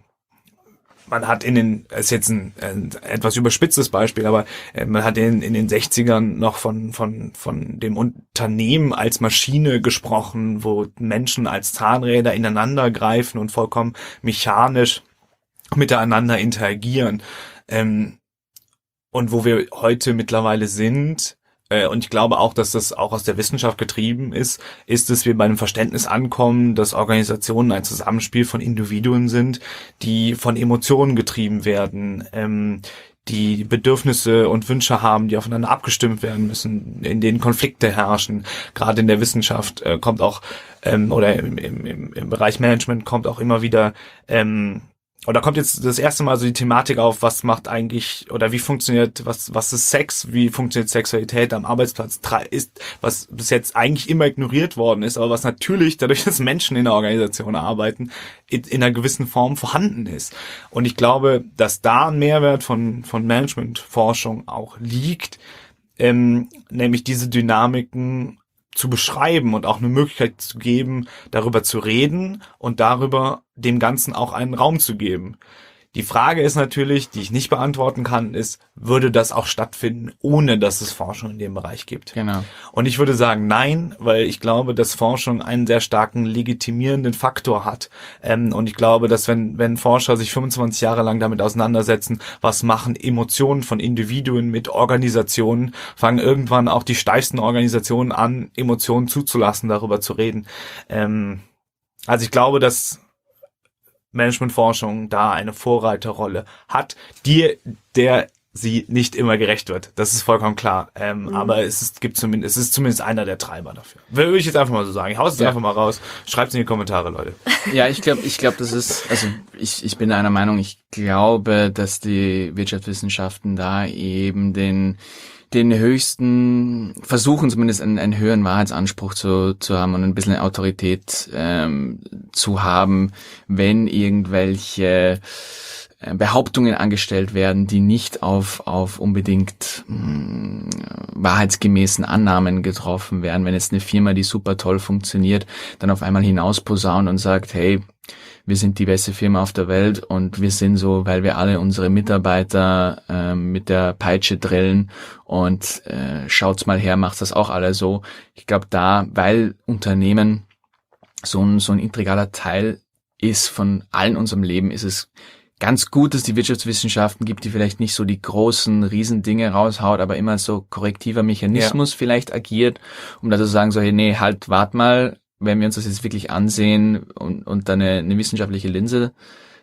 Man hat in den, das ist jetzt ein, ein etwas überspitztes Beispiel, aber äh, man hat in, in den sechzigern noch von, von, von dem Unternehmen als Maschine gesprochen, wo Menschen als Zahnräder ineinander greifen und vollkommen mechanisch miteinander interagieren. Ähm, und wo wir heute mittlerweile sind, äh, und ich glaube auch, dass das auch aus der Wissenschaft getrieben ist, ist, dass wir bei einem Verständnis ankommen, dass Organisationen ein Zusammenspiel von Individuen sind, die von Emotionen getrieben werden, ähm, die Bedürfnisse und Wünsche haben, die aufeinander abgestimmt werden müssen, in denen Konflikte herrschen. Gerade in der Wissenschaft äh, kommt auch, ähm, oder im, im, im Bereich Management kommt auch immer wieder, ähm, oder kommt jetzt das erste Mal so die Thematik auf, was macht eigentlich, oder wie funktioniert, was was ist Sex, wie funktioniert Sexualität am Arbeitsplatz, ist, was bis jetzt eigentlich immer ignoriert worden ist, aber was natürlich, dadurch, dass Menschen in der Organisation arbeiten, in, in einer gewissen Form vorhanden ist. Und ich glaube, dass da ein Mehrwert von von Managementforschung auch liegt, ähm, nämlich diese Dynamiken zu beschreiben und auch eine Möglichkeit zu geben, darüber zu reden und darüber dem Ganzen auch einen Raum zu geben. Die Frage ist natürlich, die ich nicht beantworten kann, ist, würde das auch stattfinden, ohne dass es Forschung in dem Bereich gibt? Genau. Und ich würde sagen, nein, weil ich glaube, dass Forschung einen sehr starken legitimierenden Faktor hat. Ähm, und ich glaube, dass wenn, wenn Forscher sich fünfundzwanzig Jahre lang damit auseinandersetzen, was machen Emotionen von Individuen mit Organisationen, fangen irgendwann auch die steifsten Organisationen an, Emotionen zuzulassen, darüber zu reden. Ähm, also ich glaube, dass Managementforschung da eine Vorreiterrolle hat, die der sie nicht immer gerecht wird. Das ist vollkommen klar. Ähm, mhm. Aber es ist, gibt zumindest, es ist zumindest einer der Treiber dafür. Würde ich jetzt einfach mal so sagen. Ich hau's jetzt ja. einfach mal raus. Schreibt's in die Kommentare, Leute. Ja, ich glaube, ich glaube, das ist, also ich, ich bin einer Meinung, ich glaube, dass die Wirtschaftswissenschaften da eben den den höchsten, versuchen zumindest einen, einen höheren Wahrheitsanspruch zu, zu haben und ein bisschen Autorität ähm, zu haben, wenn irgendwelche Behauptungen angestellt werden, die nicht auf auf unbedingt mh, wahrheitsgemäßen Annahmen getroffen werden. Wenn jetzt eine Firma, die super toll funktioniert, dann auf einmal hinausposaunt und sagt, hey, wir sind die beste Firma auf der Welt und wir sind so, weil wir alle unsere Mitarbeiter äh, mit der Peitsche drillen und äh, schaut's mal her, macht das auch alle so. Ich glaube da, weil Unternehmen so ein, so ein integraler Teil ist von allen unserem Leben, ist es ganz gut, dass die Wirtschaftswissenschaften gibt, die vielleicht nicht so die großen Riesendinge raushaut, aber immer so korrektiver Mechanismus ja. vielleicht agiert, um da zu sagen, so, hey, nee, halt, wart mal, wenn wir uns das jetzt wirklich ansehen und, und da eine, eine wissenschaftliche Linse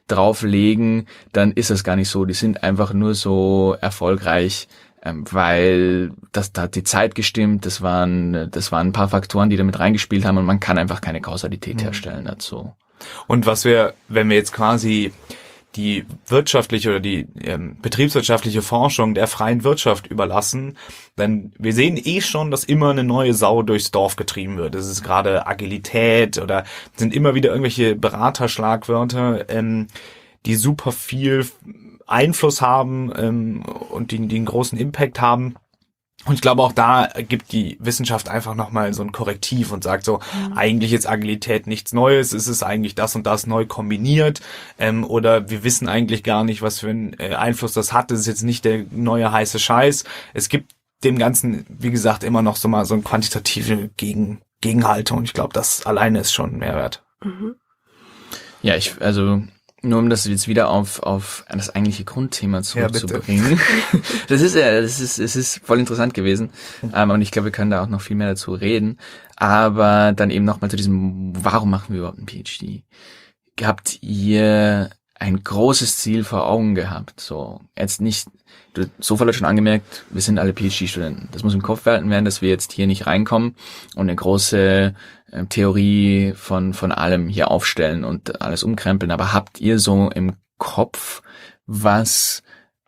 drauflegen, dann ist das gar nicht so. Die sind einfach nur so erfolgreich, ähm, weil das, da hat die Zeit gestimmt, das waren, das waren ein paar Faktoren, die damit reingespielt haben und man kann einfach keine Kausalität mhm. herstellen dazu. Und was wir, wenn wir jetzt quasi die wirtschaftliche oder die ähm, betriebswirtschaftliche Forschung der freien Wirtschaft überlassen, dann wir sehen eh schon, dass immer eine neue Sau durchs Dorf getrieben wird. Das ist gerade Agilität oder sind immer wieder irgendwelche Beraterschlagwörter, ähm, die super viel Einfluss haben ähm, und die, die einen großen Impact haben. Und ich glaube, auch da gibt die Wissenschaft einfach nochmal so ein Korrektiv und sagt so, mhm. eigentlich ist Agilität nichts Neues, es ist eigentlich das und das neu kombiniert, ähm, oder wir wissen eigentlich gar nicht, was für einen äh, Einfluss das hat, das ist jetzt nicht der neue heiße Scheiß. Es gibt dem Ganzen, wie gesagt, immer noch so mal so eine quantitative Gegen, Gegenhaltung und ich glaube, das alleine ist schon ein Mehrwert. Mhm. Ja, ich, also... Nur um das jetzt wieder auf auf das eigentliche Grundthema zurückzubringen. Ja, das ist ja, das ist es ist voll interessant gewesen. Ähm, und ich glaube, wir können da auch noch viel mehr dazu reden. Aber dann eben nochmal zu diesem, warum machen wir überhaupt einen PhD? Habt ihr ein großes Ziel vor Augen gehabt? So, jetzt nicht, du, Sofa hat schon angemerkt, wir sind alle PhD-Studenten. Das muss im Kopf behalten werden, dass wir jetzt hier nicht reinkommen und eine große Theorie von von allem hier aufstellen und alles umkrempeln, aber habt ihr so im Kopf, was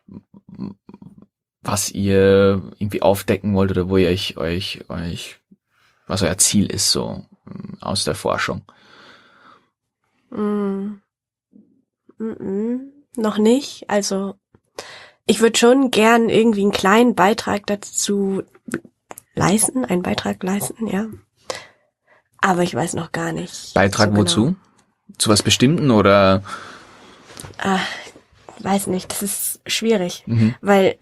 was ihr irgendwie aufdecken wollt oder wo ihr euch euch euch was euer Ziel ist so aus der Forschung? Mm. Mm-mm. Noch nicht, also ich würde schon gern irgendwie einen kleinen Beitrag dazu leisten, einen Beitrag leisten, ja. Aber ich weiß noch gar nicht. Beitrag so wozu? Genau. Zu was Bestimmten oder? Ah, weiß nicht, das ist schwierig, Mhm. weil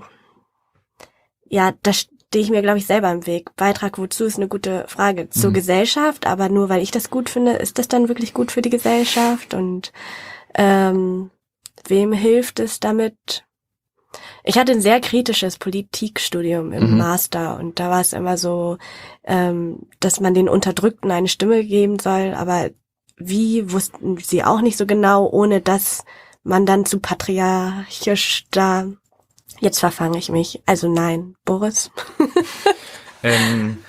ja, da stehe ich mir, glaube ich, selber im Weg. Beitrag wozu ist eine gute Frage. Zur Mhm. Gesellschaft, aber nur weil ich das gut finde, ist das dann wirklich gut für die Gesellschaft? Und ähm, wem hilft es damit? Ich hatte ein sehr kritisches Politikstudium im Mhm. Master und da war es immer so, ähm, dass man den Unterdrückten eine Stimme geben soll, aber wie, wussten sie auch nicht so genau, ohne dass man dann zu patriarchisch da, jetzt verfange ich mich, also nein, Boris? ähm,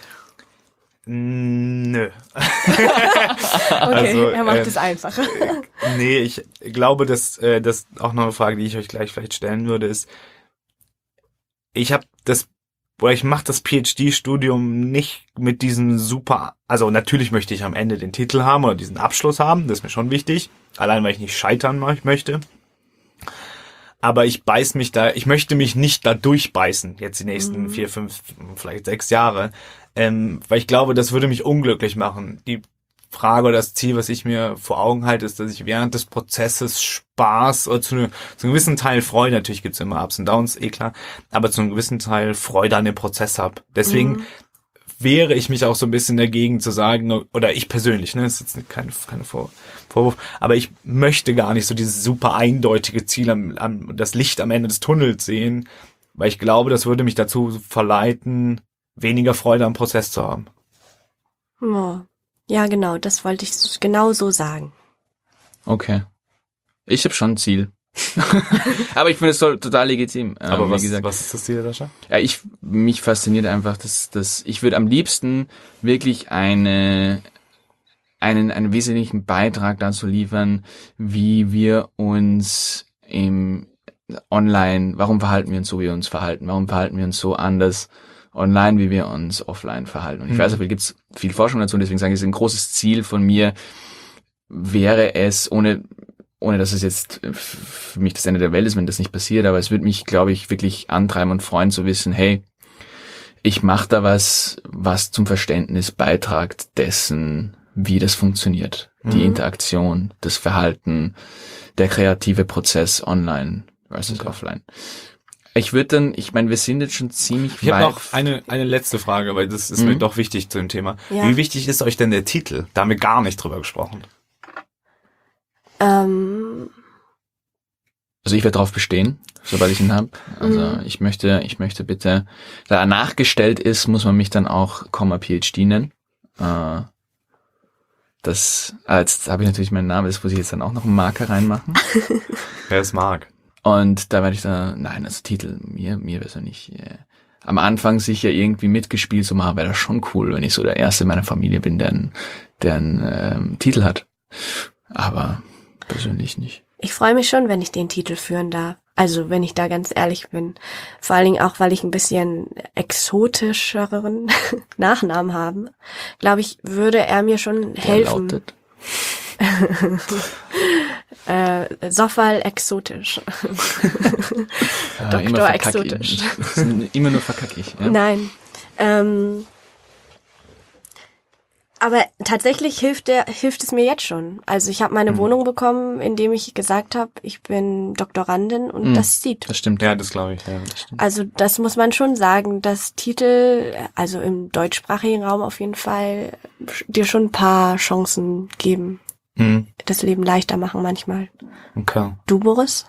nö. Okay, Also, er macht ähm, es einfach. Nee, ich glaube, dass äh, das auch noch eine Frage, die ich euch gleich vielleicht stellen würde, ist, ich habe das, oder ich mache das PhD-Studium nicht mit diesem super, also natürlich möchte ich am Ende den Titel haben oder diesen Abschluss haben, das ist mir schon wichtig, allein weil ich nicht scheitern möchte. Aber ich beiß mich da, ich möchte mich nicht da durchbeißen, jetzt die nächsten Mhm. vier, fünf, vielleicht sechs Jahre, ähm, weil ich glaube, das würde mich unglücklich machen. Die Frage oder das Ziel, was ich mir vor Augen halte, ist, dass ich während des Prozesses Spaß oder zu, ne, zu einem gewissen Teil Freude, natürlich gibt's immer Ups und Downs, eh klar, aber zu einem gewissen Teil Freude an dem Prozess habe. Deswegen Mhm. wehre ich mich auch so ein bisschen dagegen zu sagen, oder ich persönlich, ne, das ist jetzt keine, keine Vor- Vorwurf, aber ich möchte gar nicht so dieses super eindeutige Ziel, am, am, das Licht am Ende des Tunnels sehen, weil ich glaube, das würde mich dazu verleiten, weniger Freude am Prozess zu haben. Ja. Ja, genau, das wollte ich so- genau so sagen. Okay. Ich habe schon ein Ziel. Aber ich finde es to- total legitim. Ähm, Aber wie was, gesagt. was ist das Ziel, Sascha? Ja, ich, mich fasziniert einfach, dass, dass ich würde am liebsten wirklich eine, einen, einen wesentlichen Beitrag dazu liefern, wie wir uns im online, warum verhalten wir uns so, wie wir uns verhalten? Warum verhalten wir uns so anders online, wie wir uns offline verhalten? Und ich Mhm. weiß, da gibt's viel Forschung dazu, und deswegen sage ich, es ist ein großes Ziel von mir, wäre es, ohne ohne dass es jetzt für mich das Ende der Welt ist, wenn das nicht passiert, aber es würde mich, glaube ich, wirklich antreiben und freuen zu wissen, hey, ich mache da was, was zum Verständnis beitragt dessen, wie das funktioniert. Die Mhm. Interaktion, das Verhalten, der kreative Prozess online versus Okay. offline. Ich würde dann, ich meine, wir sind jetzt schon ziemlich Ich habe weit. noch eine eine letzte Frage, weil das ist Mhm. mir doch wichtig zu dem Thema. Ja. Wie wichtig ist euch denn der Titel? Da haben wir gar nicht drüber gesprochen. Ähm, Also ich werde drauf bestehen, sobald ich ihn habe. Also Mhm. ich möchte, ich möchte bitte, da er nachgestellt ist, muss man mich dann auch Komma PhD nennen. Äh, das, ah, jetzt habe ich natürlich meinen Namen, das muss ich jetzt dann auch noch einen Marker reinmachen. Wer es mag. Und da werde ich dann, nein, also Titel, mir, mir wäre es ja nicht, äh, am Anfang sicher irgendwie mitgespielt zu machen, wäre das schon cool, wenn ich so der Erste in meiner Familie bin, der einen, der einen ähm, Titel hat. Aber persönlich nicht. Ich freue mich schon, wenn ich den Titel führen darf. Also, wenn ich da ganz ehrlich bin. Vor allen Dingen auch, weil ich ein bisschen exotischeren Nachnamen habe. Glaube ich, würde er mir schon helfen. Der lautet. äh, Soffal exotisch. Ja, Doktor immer exotisch. Ich. Immer nur verkackig. Ja? Nein. Ähm, aber tatsächlich hilft der, hilft es mir jetzt schon. Also ich habe meine Mhm. Wohnung bekommen, indem ich gesagt habe, ich bin Doktorandin und Mhm. das zieht. Das stimmt. Ja, das glaube ich. Ja, das stimmt. Also das muss man schon sagen, dass Titel, also im deutschsprachigen Raum auf jeden Fall, dir schon ein paar Chancen geben, Mhm. das Leben leichter machen manchmal. Okay. Du, Boris?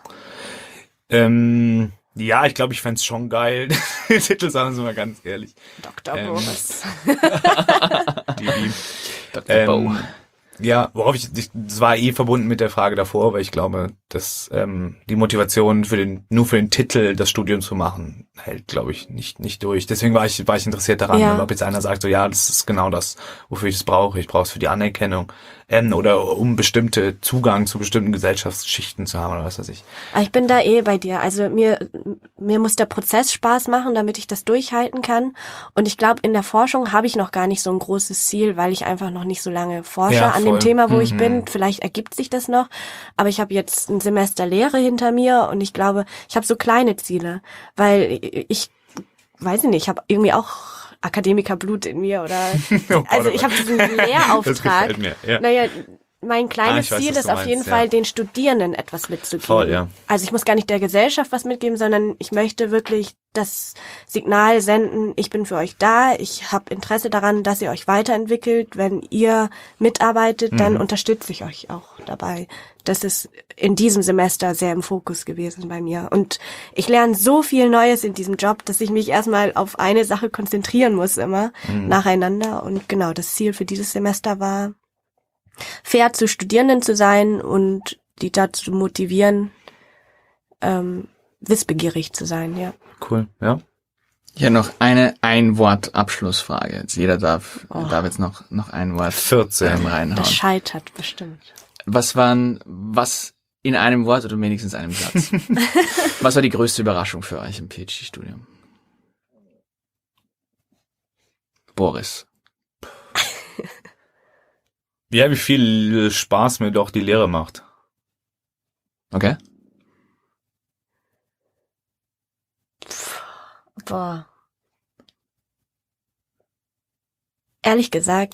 Ähm, ja, ich glaube, ich fänd's schon geil. Titel sagen Sie mal ganz ehrlich. Doktor Ähm, Boris. Die, die, Doktor Bow. ähm, ja, worauf ich, ich, das war eh verbunden mit der Frage davor, weil ich glaube, dass ähm, die Motivation für den, nur für den Titel das Studium zu machen, hält, glaube ich, nicht nicht durch. Deswegen war ich war ich interessiert daran, Ja. ob jetzt einer sagt, so ja, das ist genau das, wofür ich es brauche. Ich brauche es für die Anerkennung ähm, oder um bestimmte Zugang zu bestimmten Gesellschaftsschichten zu haben oder was weiß ich. Aber ich bin da eh bei dir. Also mir, mir muss der Prozess Spaß machen, damit ich das durchhalten kann. Und ich glaube, in der Forschung habe ich noch gar nicht so ein großes Ziel, weil ich einfach noch nicht so lange forsche Ja, an voll. dem Thema, wo Mhm. ich bin. Vielleicht ergibt sich das noch. Aber ich habe jetzt ein Semester Lehre hinter mir und ich glaube, ich habe so kleine Ziele, weil ich, weiß ich nicht, ich habe irgendwie auch Akademikerblut in mir oder Oh Gott, also oh ich Gott. habe diesen Das Lehrauftrag. gefällt mir, ja. Naja, mein Ah, kleines ich weiß, Ziel was ist du auf jeden meinst, Fall, ja. den Studierenden etwas mitzugeben. Voll, ja. Also ich muss gar nicht der Gesellschaft was mitgeben, sondern ich möchte wirklich das Signal senden, ich bin für euch da, ich habe Interesse daran, dass ihr euch weiterentwickelt. Wenn ihr mitarbeitet, dann Mhm. unterstütze ich euch auch dabei. Das ist in diesem Semester sehr im Fokus gewesen bei mir. Und ich lerne so viel Neues in diesem Job, dass ich mich erstmal auf eine Sache konzentrieren muss immer, Mhm. nacheinander. Und genau, das Ziel für dieses Semester war, fair zu Studierenden zu sein und die dazu motivieren, ähm, wissbegierig zu sein, ja. Cool, ja. Ja, noch eine Ein-Wort-Abschlussfrage. Jetzt jeder darf, Oh. darf jetzt noch, noch ein Wort vierzehn. ähm, reinhauen. Das scheitert bestimmt. Was waren, was in einem Wort oder wenigstens einem Satz? Was war die größte Überraschung für euch im PhD-Studium? Boris. Ja, wie viel Spaß mir doch die Lehre macht. Okay? Boah. Ehrlich gesagt,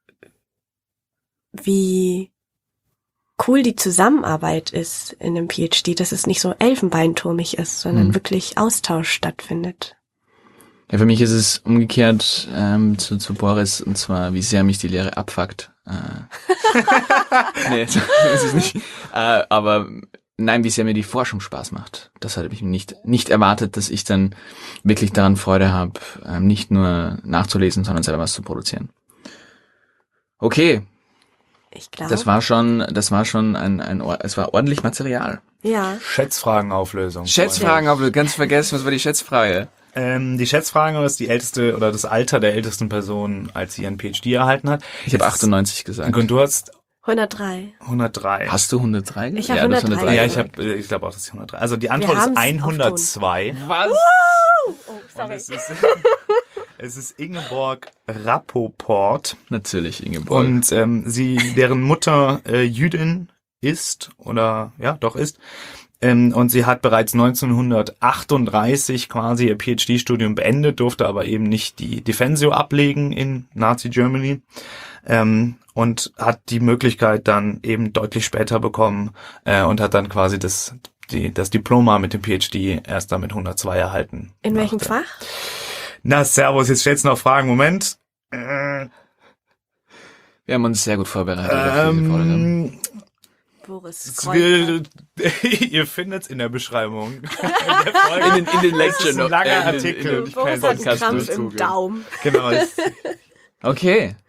wie cool die Zusammenarbeit ist in einem PhD, dass es nicht so elfenbeinturmig ist, sondern Hm. wirklich Austausch stattfindet. Ja, für mich ist es umgekehrt ähm, zu, zu Boris, und zwar, wie sehr mich die Lehre abfuckt. Äh, nee, so ist es nicht. Äh, aber nein, wie sehr mir die Forschung Spaß macht. Das hatte ich nicht, nicht erwartet, dass ich dann wirklich daran Freude habe, ähm, nicht nur nachzulesen, sondern selber was zu produzieren. Okay, Ich glaube. das war schon, das war schon ein, ein, Or- es war ordentlich Material. Ja. Schätzfragenauflösung. Schätzfragen, aber ganz vergessen, was war die Schätzfrage? Ähm, die Schätzfrage ist die älteste oder das Alter der ältesten Person, als sie ihren PhD erhalten hat. Ich habe Jetzt- achtundneunzig gesagt. Und du hast hundertdrei. hundertdrei. Hast du hundertdrei? Ich hab ja, du hast hundertdrei. ja, gesagt. ich habe, ich glaube auch, dass ich hundertdrei. Also die Antwort haben's ist auf hundertzwei. Was? Oh, Und sorry. es ist, es ist Ingeborg Rappoport. Natürlich, Ingeborg. Und ähm, sie, deren Mutter äh, Jüdin ist oder ja doch ist. Ähm, und sie hat bereits neunzehnhundertachtunddreißig quasi ihr PhD-Studium beendet, durfte aber eben nicht die Defensio ablegen in Nazi-Germany. Ähm, und hat die Möglichkeit dann eben deutlich später bekommen äh, und hat dann quasi das die, das Diploma mit dem PhD erst dann mit hundertzwei erhalten. In welchem Nach der- Fach? Na, servus, jetzt stellst du noch Fragen. Moment. Äh, Wir haben uns sehr gut vorbereitet auf diese Folge. ähm, Boris. es Kreuzer. will, ihr findet es in der Beschreibung. der Folge. In den, in den Es Lecture ist ein noch- langer äh, in den- Artikel. in den Ich Boris kann hat einen Podcast Krampf im durchzugehen. Daumen. Genau. es- Okay,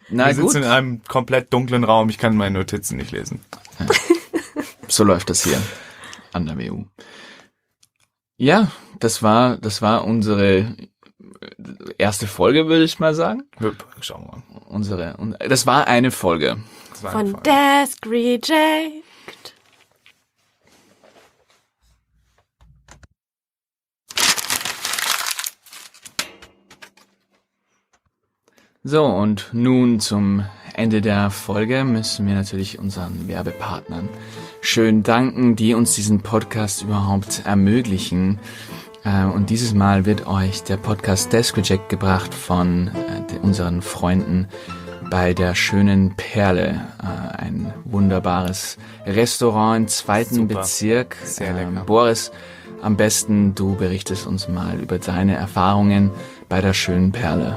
Na Wir gut. sitzen in einem komplett dunklen Raum, ich kann meine Notizen nicht lesen. So läuft das hier an der W U. Ja, das war, das war unsere erste Folge, würde ich mal sagen. Schauen wir mal. Unsere, und das war eine Folge. Das war eine Von Folge. Desk Reject. So, und nun zum Ende der Folge müssen wir natürlich unseren Werbepartnern schön danken, die uns diesen Podcast überhaupt ermöglichen. Und dieses Mal wird euch der Podcast Desk Reject gebracht von unseren Freunden bei der schönen Perle. Ein wunderbares Restaurant im zweiten Super. Bezirk. Sehr lecker. Boris, am besten du berichtest uns mal über deine Erfahrungen bei der schönen Perle.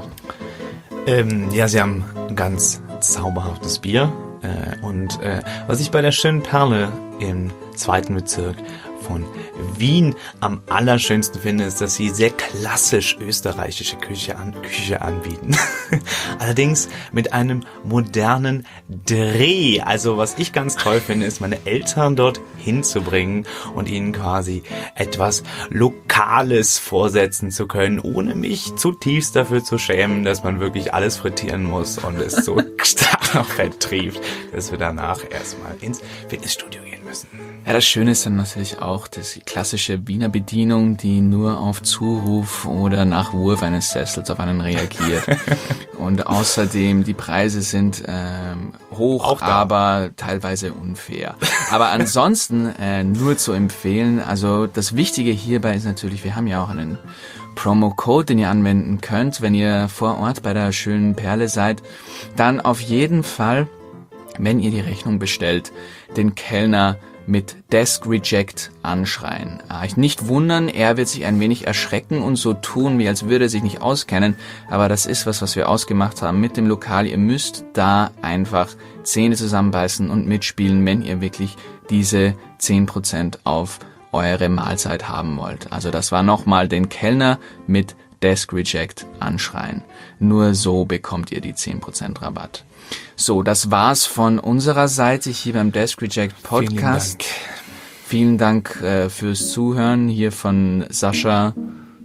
Ähm, ja, sie haben ein ganz zauberhaftes Bier. Äh, und äh, was ich bei der schönen Perle im zweiten Bezirk von Wien am allerschönsten finde, ist, dass sie sehr klassisch österreichische Küche, an, Küche anbieten. Allerdings mit einem modernen Dreh. Also was ich ganz toll finde, ist, meine Eltern dort hinzubringen und ihnen quasi etwas Lokales vorsetzen zu können, ohne mich zutiefst dafür zu schämen, dass man wirklich alles frittieren muss und es so stark nach Fett trieft, dass wir danach erstmal ins Fitnessstudio gehen müssen. Ja, das Schöne ist dann natürlich auch, dass die klassische Wiener Bedienung, die nur auf Zuruf oder nach Wurf eines Sessels auf einen reagiert. Und außerdem, die Preise sind ähm, hoch, Auch da. aber teilweise unfair. Aber ansonsten äh, nur zu empfehlen, also das Wichtige hierbei ist natürlich, wir haben ja auch einen Promo-Code, den ihr anwenden könnt, wenn ihr vor Ort bei der schönen Perle seid, dann auf jeden Fall, wenn ihr die Rechnung bestellt, den Kellner mit Desk Reject anschreien. Ah, ich nicht wundern, er wird sich ein wenig erschrecken und so tun, wie als würde er sich nicht auskennen, aber das ist was, was wir ausgemacht haben mit dem Lokal. Ihr müsst da einfach Zähne zusammenbeißen und mitspielen, wenn ihr wirklich diese zehn Prozent auf eure Mahlzeit haben wollt. Also das war nochmal den Kellner mit Desk Reject anschreien. Nur so bekommt ihr die zehn Prozent Rabatt. So, das war's von unserer Seite hier beim Desk Reject Podcast. Vielen Dank, Vielen Dank äh, fürs Zuhören hier von Sascha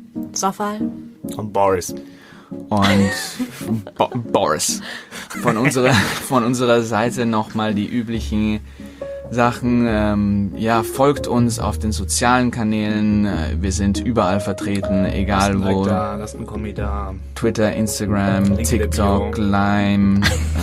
Zofal. Und Boris. und Bo- Boris. Von unserer, von unserer Seite nochmal die üblichen Sachen. Ähm, ja, folgt uns auf den sozialen Kanälen. Äh, wir sind überall vertreten, egal Lasst ein wo. Like da, lasst einen Kommi da. Twitter, Instagram, Link in der TikTok, Bio. Lime,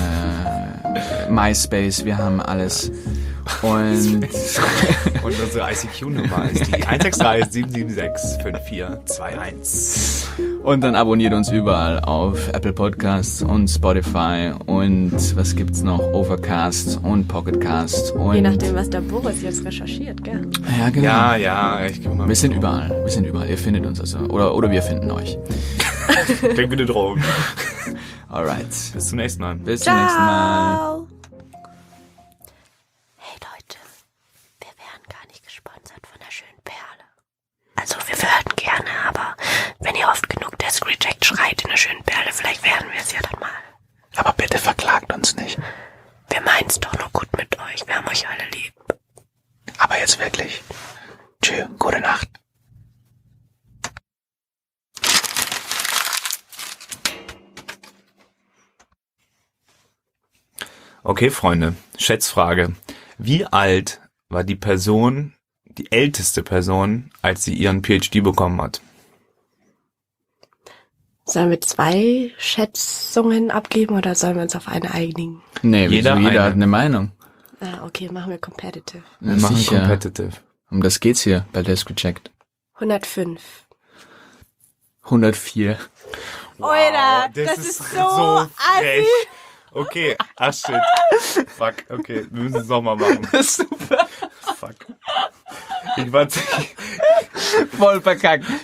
äh, MySpace, wir haben alles. Und Und unsere I C Q-Nummer ist die eins sechs drei sieben sieben sechs fünf vier zwei eins. Und dann abonniert uns überall auf Apple Podcasts und Spotify und was gibt's noch? Overcast und Pocketcast und Je nachdem, was der Boris jetzt recherchiert, gell? ja, genau. Ja, ja, ich guck mal. Wir sind überall. Wir sind überall. Ihr findet uns also oder oder wir finden euch. Denk bitte Drogen. Alright. Bis zum nächsten Mal. Bis zum nächsten Mal. Ciao. Hey Leute, wir wären gar nicht gesponsert von der schönen Perle. Also wir würden gerne, aber wenn ihr oft genug Desk Reject schreit in der schönen Perle, vielleicht werden wir es ja dann mal. Aber bitte verklagt uns nicht. Wir meinen's doch nur gut mit euch, wir haben euch alle lieb. Aber jetzt wirklich. Tschö, gute Nacht. Okay, Freunde, Schätzfrage. Wie alt war die Person, die älteste Person, als sie ihren P H D bekommen hat? Sollen wir zwei Schätzungen abgeben oder sollen wir uns auf eine einigen? Nee, Jeder jeder, jeder eine. hat eine Meinung. Ah, okay, machen wir competitive. Wir machen Sicher. competitive. Um das geht's hier bei Desk Reject. hundertfünf. hundertvier. Oida, das ist so assi. Okay, ach shit. Fuck, okay, wir müssen es nochmal machen. Super. Fuck. Ich war Voll verkackt.